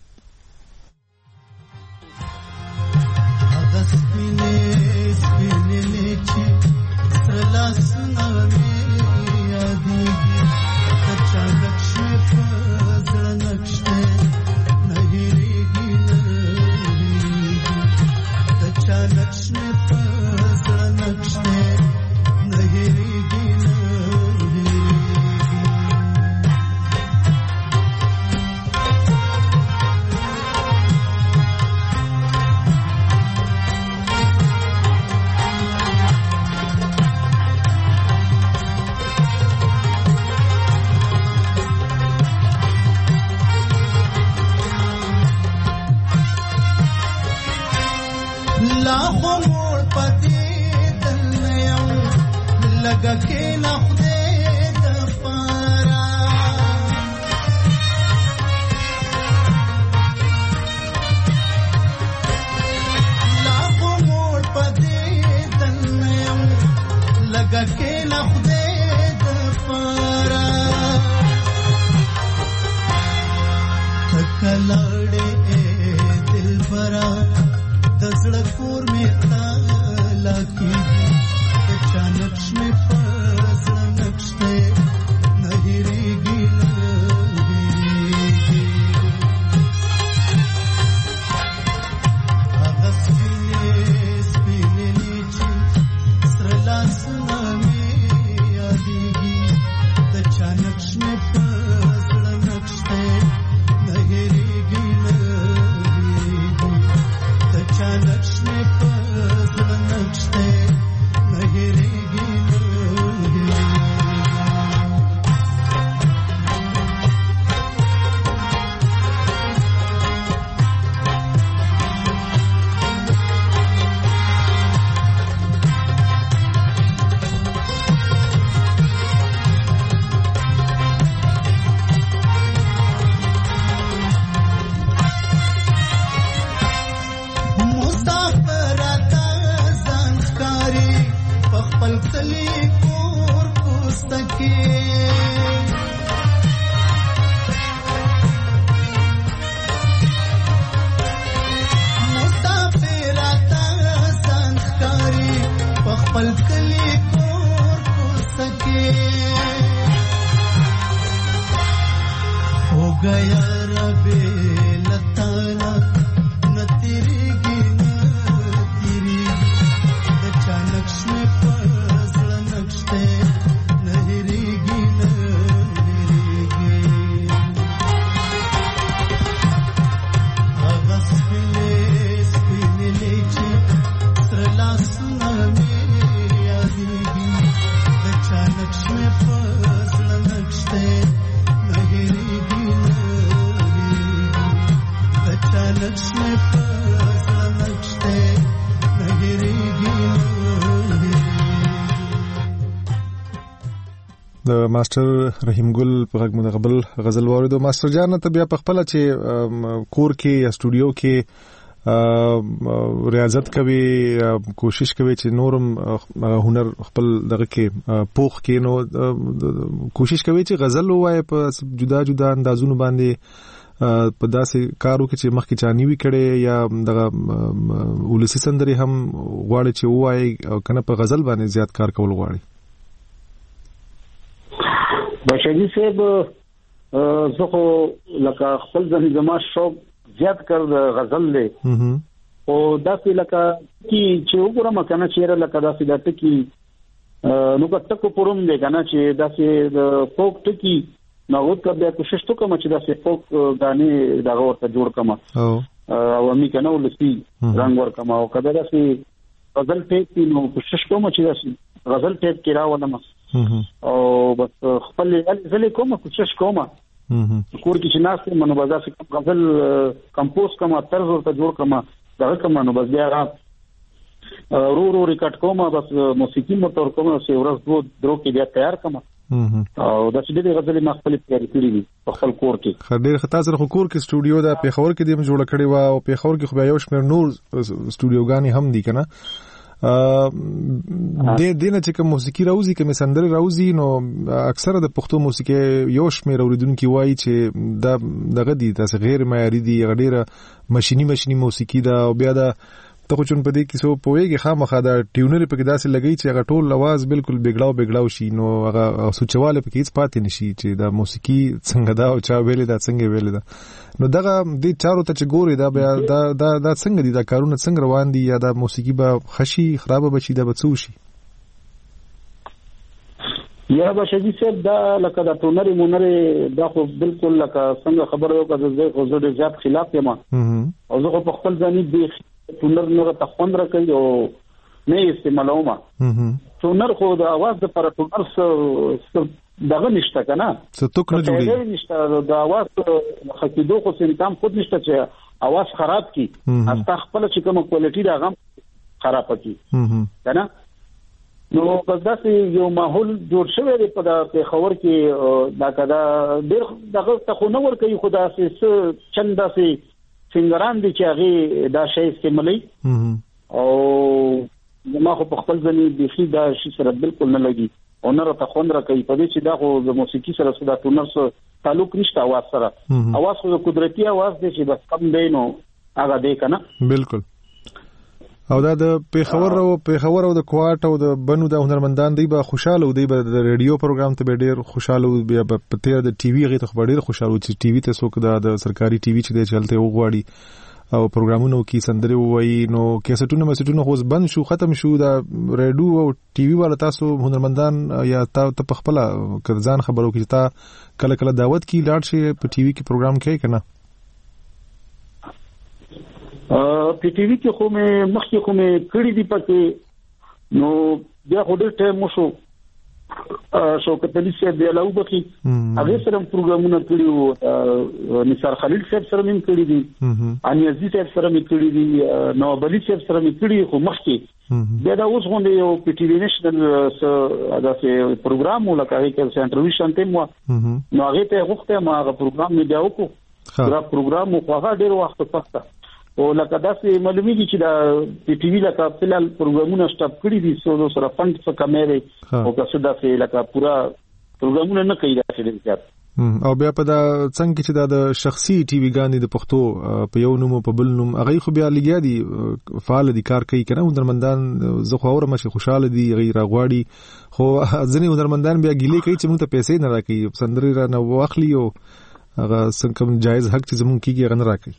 لا خو مور پدې دنه یو لګه کې لا خدای د پارا لا خو مور پدې دنه یو لګه کې لا خدای د پارا تکلړې دل برا دزړه کور می تالا کی اچانک می فزړه نقشته نهریږي نهریږي هغه سپینې سپینې چې سره لاسونه می یادېږي اچانک می فزړه نقشته نهریږي نهریږي اچانک می فزړه نقشته نهریږي نهریږي د ماستر رحیم ګل په غږ مدغبل غزل واردو. ماستر جان ته بیا په خپل چې کور کې یا سټوډیو کې ریاضت کوي، کوشش کوي چې نورم هنر خپل دغه کې پوخ کې نو کوشش کوي چې غزل وایي په جدا جدا اندازونو باندې په داسې کارو کې چې مخکې چانی وی کړي یا دغه ولسی سندري هم غواړي چې وایي کنه په غزل باندې زیات کار کول غواړي. بشری صاحب زه خو لکه خپل ځان زما شوق زیات کړ غزل له او داسې لکه کی چې وګورم کنه چې لکه داسې د ټکی نو کټکو پروم دی کنه چې داسې د فوک ټکی نو وکړه بیا کوشش وکم چې داسې فوک غانې دغه ورته جوړ کما او او می کنه ولسی رنگ ور کما او کله داسې غزل ټیپ نو کوشش کوم چې داسې غزل ټیپ کې راولم او بس خپل ځلې کوم کوشش کوم کور کې چې ناشته منو بازار څخه غزل کمپوز کوم طرز ورته جوړ کوم دغه کوم نو بس بیا رو رو ریکارډ کوم بس موسیقي موتور کوم او ورځ دوه درو کې بیا تیار کوم او د څه دې غزل ما خپل تیاری کړی دي په خپل کور کې. خډیر خطا سره کور کې سټوډیو دا پیښور کې دیم جوړ کړی و او پیښور کې خو بیا یو شمېر نور سټوډیوګانی هم دي کنه د دینه چې کوم موسیقي راوځي کوم سندره راوځي نو اکثره د پښتو موسیقي یو شمېر اوریدونکو وایي چې دا دغه دي تاسو غیر معیاري دي غډیره ماشيني ماشيني موسیقي دا او بیا دا ته خو چون په دې کې سو پويږي خامخا دا ټیونر په کې داسې لګي چې هغه ټول आवाज بالکل بګړاو بګړاو شي نو هغه سوچواله په کې هیڅ پاتې نشي چې دا موسیقي څنګه دا او چا ویلې دا څنګه ویلې دا نو دغه دې چارو ته چې ګوري دا بیا دا دا دا څنګه دي دا کارونه څنګه روان دي یا دا موسیقي به خشي خراب بشي دا بڅو شي یا بشجی صاحب دا لکه دا ټونر مونره دا خو بالکل لکه څنګه خبره یو کده زه خو زه زیات خلاف یم او زه په خپل ځاني دی ټونر نه ته خوند راکړي او نه استعمالوم ټونر خو د आवाज د پر ټونر دغه نشته کنه څه توک نه جوړي نشته د आवाज خکېدو خو سم تام خود نشته چې आवाज خراب کی استا خپل چې کوم کوالټي دا غم خراب کی کنه نو قصداسي یو ماحول جوړ شوی دی په د خبر کې دا کدا ډېر دغه ته نو ور کوي خدا سي چندا سي څنګهران دي چې هغه دا شی استعمالي او ما خو په خپل ځنی بيخي دا شی سره بالکل نه لګي او نه راته خوند را کوي په دې چې دا خو د موسیقي سره صدا ټونر سره تعلق نشته اواز سره اواز خو قدرتي اواز دی چې بس کم دی نو هغه دی کنه بالکل او دا د پیښور او پیښور او د کوټ او د بنو د هنرمندان دی به خوشاله دی به د ریډیو پروګرام ته به ډیر خوشاله بیا په تیر د ټي وي غي ته ډیر خوشاله چې ټي وي ته څوک د سرکاري ټي وي چې دی چلته وغواړي او پروګرامونو کې سندري وایي نو کیسټونه مسټونه خو بند شو ختم شو دا ریډیو او ټي وي والا تاسو هنرمندان یا تاسو په خپل کړه خبرو کې تا کله کله دعوت کی لاړ شي په ټي وي کې پروګرام کوي کنه په ټي وي کې خو مې مخکې خو مې کړی دی پکې نو بیا خو ډېر ټایم مو شوکت علي صاحب دی علاوه بخي هغه سره پروګرامونه کړیو نثار خلیل صاحب سره مې کړی دي اني عزیز صاحب سره مې کړی دي نواب علي صاحب سره مې کړی خو مخکې بیا دا اوس غونډه یو په ټي وي نېشنل دا څه پروګرام ولکه کې سنټرال شانته مو نو هغه ته وخته ما هغه پروګرام مې بیا وکړو دا پروګرام مو هغه ډېر وخت پخته او لکه داسې معلومیږي چې دا ټي وي لکه فلال پروګرامونه سټاپ کړی دي سو سره فند څخه کمېږي او که څه داسې لکه پورا پروګرامونه نه کوي داسې ډېر او بیا په دا څنګه چې دا د شخصي ټي وي ګانې د پښتو په یو نوم په بل نوم هغه خو بیا لګیا دي فعال دي کار کوي کنه هنرمندان زه خو اورم چې خوشاله دي غیر غواړي خو ځینې هنرمندان بیا ګیلې کوي چې موږ ته پیسې نه راکړي سندري را نه واخلي او هغه څنګه جایز حق چې زموږ کیږي هغه نه راکړي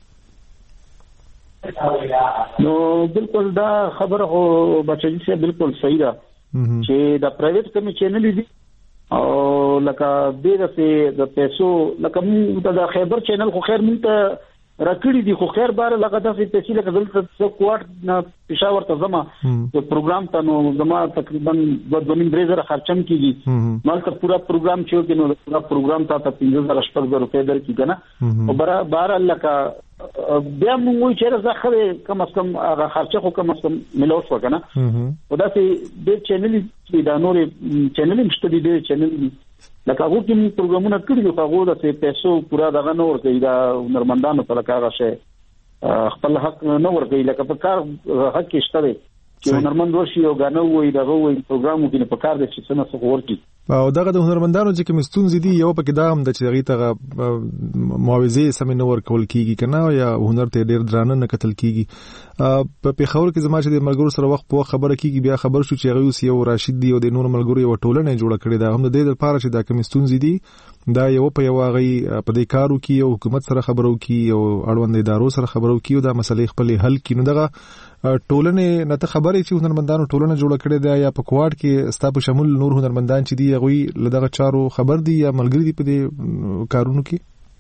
نو بالکل دا خبره خو بچی سي بالکل صحیح ده چې دا پرایویټ کوم چینل دي او لکه ډیر څه د پیسو لکه موږ د خیبر چینل خو خیر موږ ته راکړی دي خو خیر بار لکه تاسو پیسې لکه دلته څو کوارټ نه پېښور ته زما په پروګرام ته نو زما تقریبا دوه دوه درې زره خرچم کیږي مالته پورا پروګرام چې کې نو پورا پروګرام ته ته پنځه زره شپږ زره روپۍ درکې کنه او بار بار لکه بیا موږ چې راځخه کم از کم هغه خرچه خو کم از کم ملو شو کنه او دا چې د چینل چې دا نورې چینل مشته دي د چینل لکه هغه کوم پروګرامونه کړی دي هغه د پیسو پورا دغه نور کوي دا هنرمندانو په لکه هغه شی خپل حق نه ورګي لکه په کار حق شته چې هنرمند ورشي او غانو وي دغه وي پروګرامو کې په کار د چې څنګه څه ورکی او دغه د هنرمندانو چې کوم ستونزې دي یو پکې دا هم د چې هغه ته معاوضه سم نه ورکول کیږي کنه یا هنر ته ډیر درانه نه قتل کیږي په پیښور کې زما چې د ملګرو سره وخت په خبره کیږي بیا خبر شو چې هغه اوس یو راشد دی او د نور ملګرو یو ټولنه جوړه کړې ده هم د دې لپاره چې دا کوم ستونزې دي دا یو په یو غي په دې کارو کې او حکومت سره خبرو کې او اړوند ادارو سره خبرو کې او دا مسلې خپل حل کینو دغه ټولنه نه ته خبرې چې هنرمندانو ټولنه جوړه کړې ده یا په کوارټ کې ستاسو شامل نور هنرمندان چې دی هغه لدغه چارو خبر دي یا ملګری دي په دې کارونو کې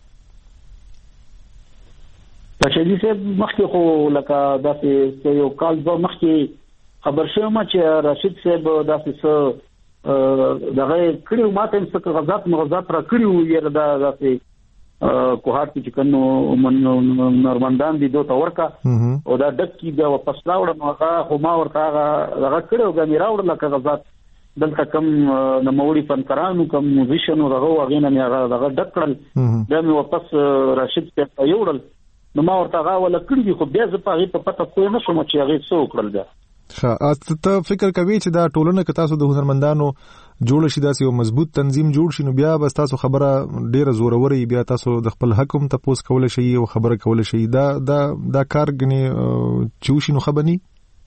پښې دې مخکې خو لکه داسې یو کال به مخکې خبر شوم چې راشد صاحب داسې څه دغه کړیو ماته څه غزات مغزات را کړیو یره دا داسې کوهات چې کنو نورمندان دي دوه ورکا او دا ډک کی بیا واپس راوړم هغه خو ما ورته هغه کړو غمی راوړل لکه غزات دلته کم نموړي فنکرانو کم موزیشنو هغه هغه نه هغه ډک کړل دا مې واپس راشد ته یوړل نو ما ورته هغه ولا کړی خو بیا زه په هغه په پته کوی نه شوم چې هغه څو کړل دا ښه ته فکر کوي چې دا ټولنه که تاسو د هنرمندانو جوړ شي داسې یو مضبوط تنظیم جوړ شي نو بیا به تاسو خبره ډیره زوروري بیا تاسو د خپل حکم ته پوس کول شي او خبره کول شي دا دا دا کار غني چوشي نو خبرني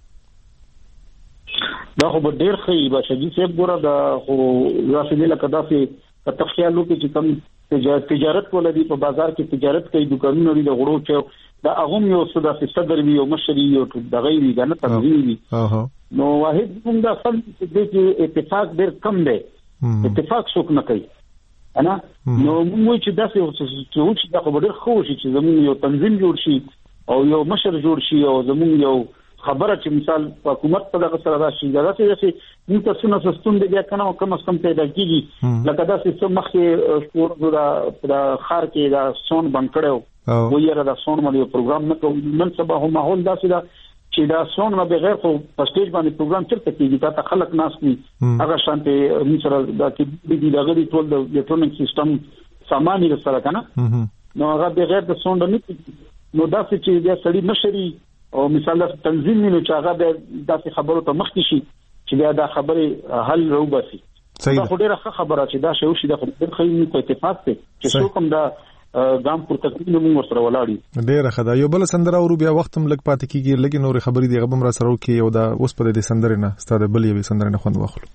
دا خو ډیر ښه به شي چې ګوره دا خو راسي لکه داسې تخیلو کې چې کوم تجارت ولدي په بازار کې تجارت کوي دکانونه لري د غړو چې دا هغه یو څه د صدر وی او مشري یو دغه وی کنه تنظیم وی نو واحد څنګه فل چې اتفاق ډیر کم دی اتفاق څوک نه کوي انا نو موږ چې داسې چې دا خبره خو شي چې زموږ یو تنظیم جوړ شي او یو مشر جوړ شي او زموږ یو خبره چې مثال حکومت په دغه سره راشي دا چې موږ تاسو نه سستون دی کنه کوم څه پیدا کیږي لکه دا چې مخکې شور دا خار کې دا سون بند کړو و یره دا سون ملي پروګرام نه کوي نن سبا هم ماحول داسې دا چې دا سون نه بغیر خو په سټیج باندې پروګرام چلته کیږي تا خلک ناس دي هغه شانته مثلا دا چې د دغه ټول د الکترونیک سیستم سامان یې سره کنه نو هغه بغیر د سون نه نو دا چې د سړی مشري او مثلا تنظیم نه چې هغه د داسې خبرو ته مخ شي چې بیا دا خبره حل روباسي دا خو ډیره خبره چې دا شی وشي د خلکو په اتفاق ته چې څوک دا ګام پر تکلیف موږ سره ولاړی ډیره خدا یو بل سندره ورو بیا وخت هم لګ پاتې کیږي لکه نور خبرې دی غبم را سره وکي او دا اوس په دې سندره نه ستاده بل یو سندره نه خوند واخلو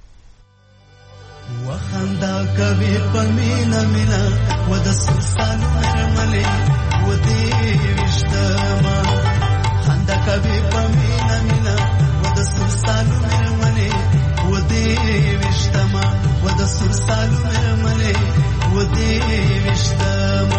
وخندا کبي پمینا مینا ود سستانو مرملې ودی وشتما خندا کبي پمینا مینا ود سستانو مرملې ودی وشتما ود سستانو مرملې ودی وشتما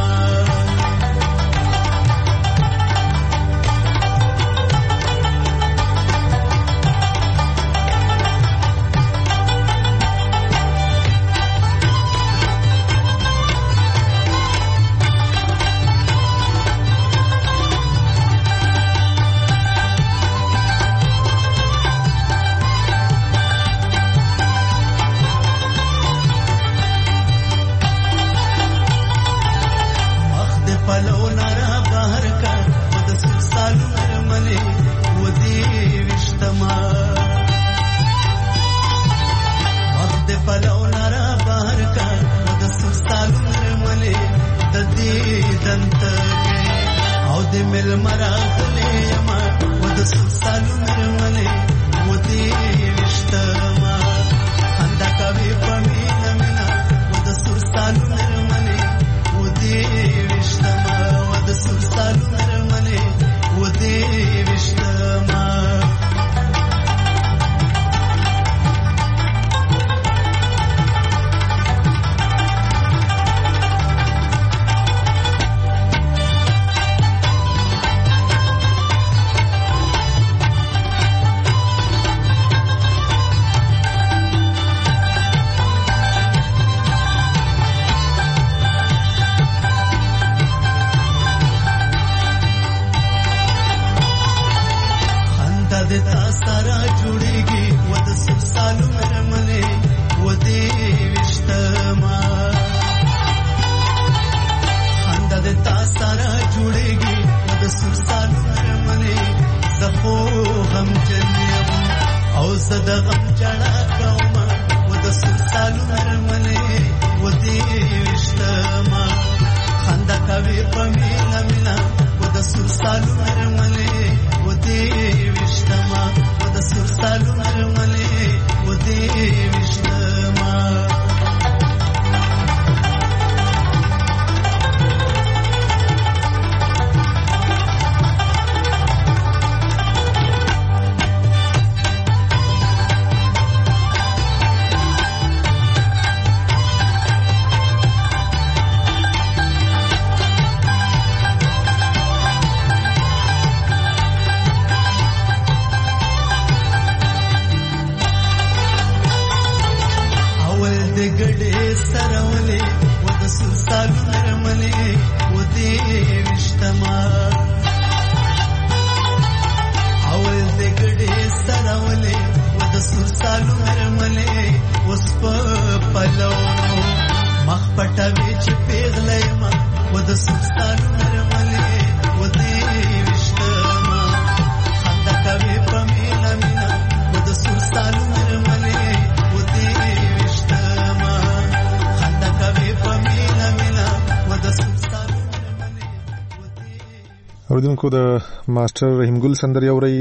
اوردونکو د ماستر رحیم ګل سندري اوري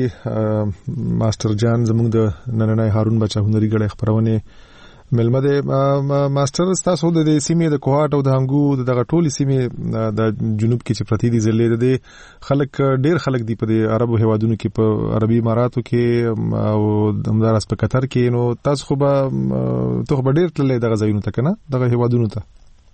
ماستر جان زموږ د نننای هارون بچا هنري غړي خبرونه ملمه د ماستر تاسو د سیمې د کوهاټ او د هنګو دغه ټولي سیمې د جنوب کې چې پرتی دي زلې د خلک ډیر خلک دی په عربو هوادونو کې په عربي اماراتو کې او همدارس په قطر کې نو تاسو خو به ته به ډیر تللې دغه ځایونو ته کنه دغه هوادونو ته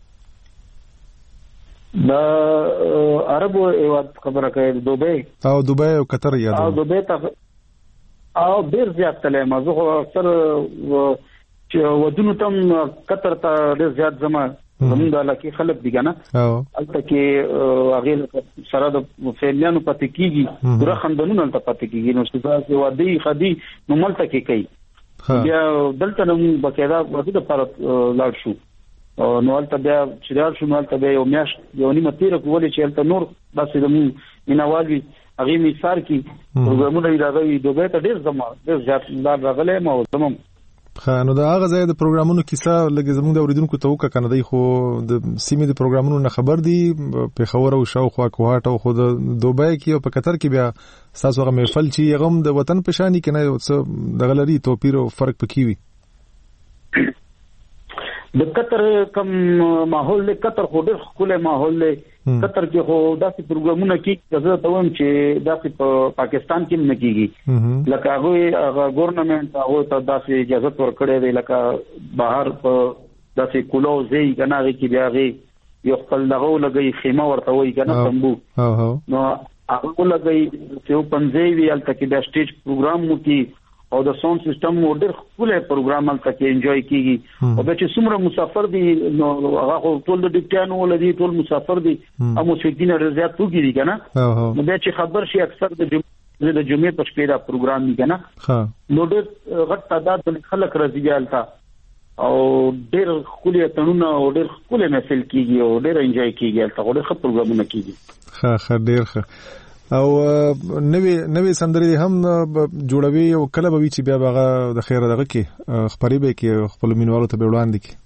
دا عربو هواد خبره کوي دوبه او دوبه او قطر یاد او دوبه ته او ډیر زیات تلې ما زه اکثر چې ودونو تم قطر ته ډیر زیات زما زموږ د علاقې خلک دي کنه البته کې هغه سره د فیملیانو پاتې کیږي پورا خاندانونه البته پاتې کیږي نو څه د وادي خدي نو ملته کې کوي بیا دلته نو بقاعده وادي د پر لاړ شو نو البته بیا چې راځو نو البته بیا یو میاش یو نیمه تیر کولې چې البته نور بس د مینوالي هغه میثار کی پروګرامونه راغلي دوه ته ډیر زما ډیر ځات لار راغله مو زموږ خانو دا هغه ځای د پروګرامونو کیسه لکه زموږ د اوریدونکو ته وکړه کنه دی خو د سیمې د پروګرامونو نه خبر دی په خبر او شاوخوا کوهاټ او خو د دوبای کې او په قطر کې بیا تاسو هغه محفل چې هغه د وطن په شانی کنه یو څه د غلري توپیر او فرق پکې وي د قطر کم ماحول له قطر خو ډېر خپل ماحول له قطر کې خو داسې پروګرامونه کې ځکه ته وایم چې داسې په پاکستان کې نه کیږي لکه هغه ګورنمنت هغه ته داسې اجازه ورکړې دی لکه بهر په داسې کولو ځای کنه کې بیا غي یو خپل دغه لګي خیمه ورته وای کنه تنبو نو هغه لګي چې پنځه وی ال تک د سټیج پروګرام مو کې او د ساوند سیستم مو ډېر خپل پروګرام ال تک انجوای کیږي او به چې څومره مسافر دي نو هغه ټول د ډیپټانو ولدي ټول مسافر دي امو چې دینه رضایت توګي دي کنه نو به چې خبر شي اکثر د جمعې د جمعې په شپه دا پروګرام دی کنه نو ډېر غټ تعداد د خلک راځي التا او ډېر خپل تنونه او ډېر خپل محفل کیږي او ډېر انجوای کیږي التا ډېر خپل پروګرامونه کیږي ښه ښه ډېر ښه او نوې نوې سندرې هم جوړوي او کله به وی چې بیا هغه د خیره دغه کې خبرې به کې خپل مینوالو ته وړاندې کی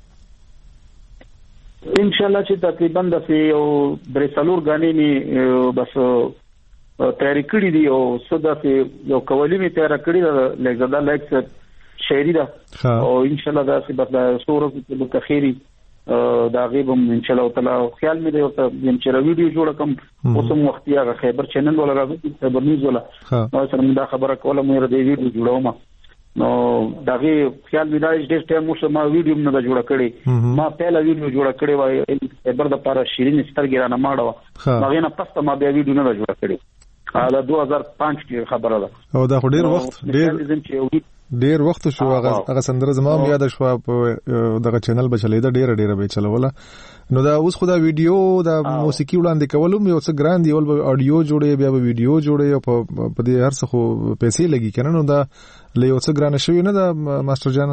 ان شاء الله چې تقریبا د یو درې څلور غانې می بس تیاری کړې دي او صدا چې یو قوالی می تیار کړې ده لږه د لایک شاعری ده او ان شاء الله دا چې بس د سورو په تخیری دا غیبم ان شاء الله تعالی خیال مې دی او ته یم چې ویډیو جوړ کوم اوس هم وخت یې هغه خیبر چینل ولا راځي خیبر نیوز ولا نو سره دا خبره کوله مې د ویډیو جوړوم نو دا غي خیال مې دا چې ټیم مو ما ویډیو نه جوړ کړی ما پهلا ویډیو جوړ کړی وای خیبر د پاره شیرین سترګې را نه ماړو هغه نه پسته ما بیا ویډیو نه جوړ کړی حالا دوه هزار پنځه کې خبره ده او دا ډیر وخت ډیر ډیر وخت شو هغه هغه سندره زما یاد شو په دغه چینل بچلې دا ډیر ډیر به چلوله نو دا اوس خو دا ویډیو دا موسیقي وړاندې کولم یو څه ګران دی ول اډیو جوړي بیا به ویډیو جوړي په دې هر څه خو پیسې لګي کنه نو دا له یو څه ګران شوی نه دا ماستر جان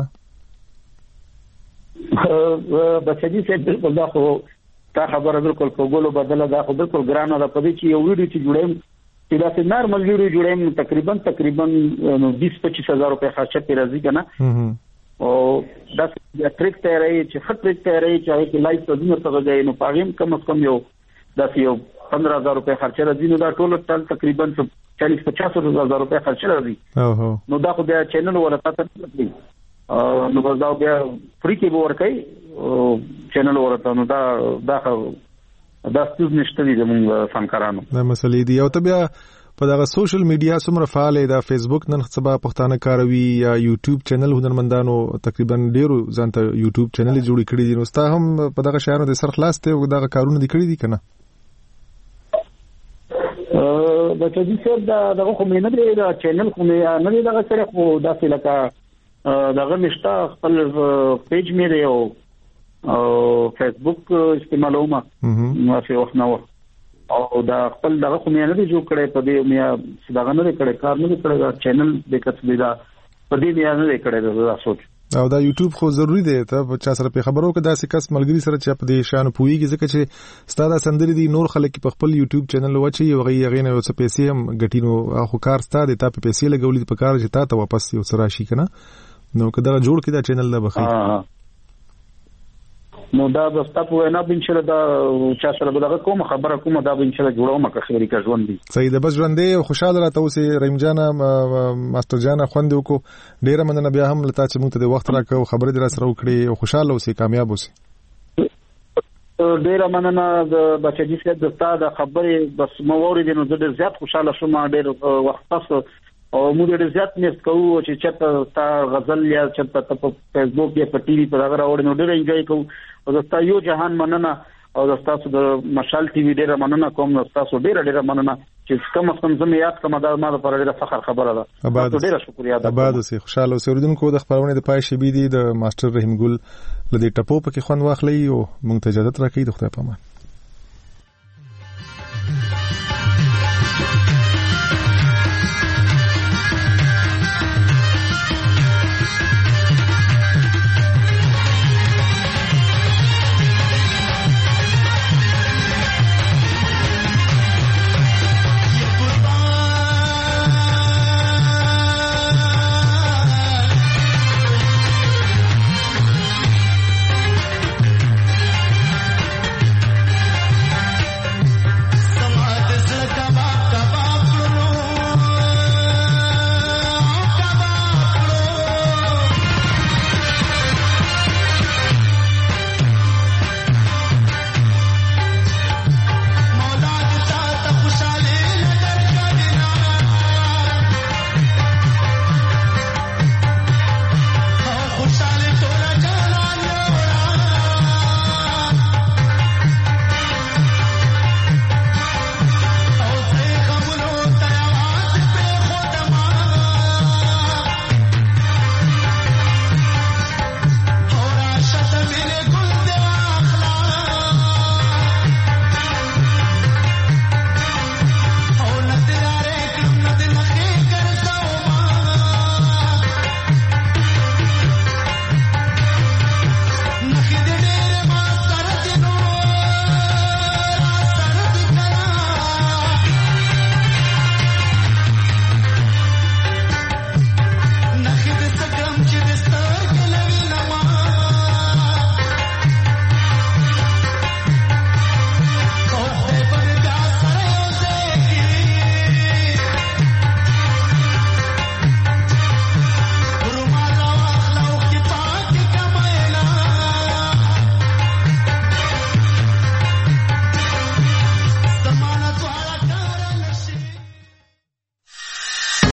بچی څه بالکل دا خو تا خبره بالکل په ګولو بدله دا خو بالکل ګران ده په دې چې یو ویډیو چې جوړم چې دا چې نارمل ویډیو جوړم تقریبا تقریبا بیس پچیس هزار روپے خرچه پې راځي کنه او دا ټریک ته راځي چې خط ټریک ته راځي چې هغه لایف ته دنه ته ځای نو پاغم کم از کم یو دا یو پندرہ هزار روپے خرچه راځي نو دا ټول ټال تقریبا چالیس پچاس هزار روپے خرچه راځي نو دا خو بیا چینل ورته تاسو نو بس دا بیا فری کې ورکړي چینل ورته نو دا دا دا ستاسو نشته دي زموږ فنکارانو دا مسلې دي او ته بیا په دغه سوشل میډیا څومره فعال دی دا فیسبوک نن سبا پښتانه کاروي یا یوټیوب چینل هنرمندانو تقریبا ډیرو ځانته یوټیوب چینل جوړ کړی دي نو ستا هم په دغه شهر د سر خلاص ته دغه کارونه دي کړی دي کنه ا د چې څه دا دغه خو مې نه دی دا چینل خو مې نه دی دغه سره خو داسې لکه دغه مشته خپل پیج مې دی او او فیسبوک استعمالوم نو په وخت نو او دا خپل دغه خو مې نه دی جوړ کړی په دې مې دغه نه کړی کار نه کړی دا چینل د کتلې دا په دې مې نه کړی دا سوچ او دا یوټیوب خو ضروری دی ته چا سره په خبرو کې داسې کس ملګری سره چې په دې شان پويږي ځکه چې ستاره سندري دي نور خلک په خپل یوټیوب چینل وچی او غي غي نه څه پیسې هم غټینو خو کار ستاره ته په پیسې لګولې په کار چې تا ته واپس یو سره شي کنه نو کدا جوړ کړه چینل لا بخي نو دا د تاسو نه بنشره دا چا سره دغه کوم خبره کوم دا بنشره جوړوم که خبرې کا ژوند دي صحیح ده بس ژوند دی خوشاله راته اوسې رحیم جان ماستر جان خوند وکړو ډیره مننه بیا هم لته چې موږ ته د وخت راکړو خبرې در سره وکړي او خوشاله اوسې کامیاب اوسې ډیره مننه د بچی صاحب د تاسو خبرې بس مو ورې نو ډیر زیات خوشاله شوم ډیر وخت تاسو او موږ ډیر زیات مست کوو چې چېرته تا غزل یا چېرته په فیسبوک یا په ټي وي په هغه راوړو نو ډیر انجوای کوو او تاسو یو جهان مننه او تاسو د مشال ټي وي ډیر مننه کوم تاسو ډیر ډیر مننه چې کوم څه زموږ یاد کوم دا ما لپاره ډېره فخر خبره ده. تاسو ډېره شکریا ده. آباد اوسئ، خوشاله اوسئ. اوریدونکو د خبرونه د پای شبي دي د ماستر رحیم ګل لدې ټپو پکې خوند واخلي او مونږ ته اجازه راکړئ. د خدای په امان.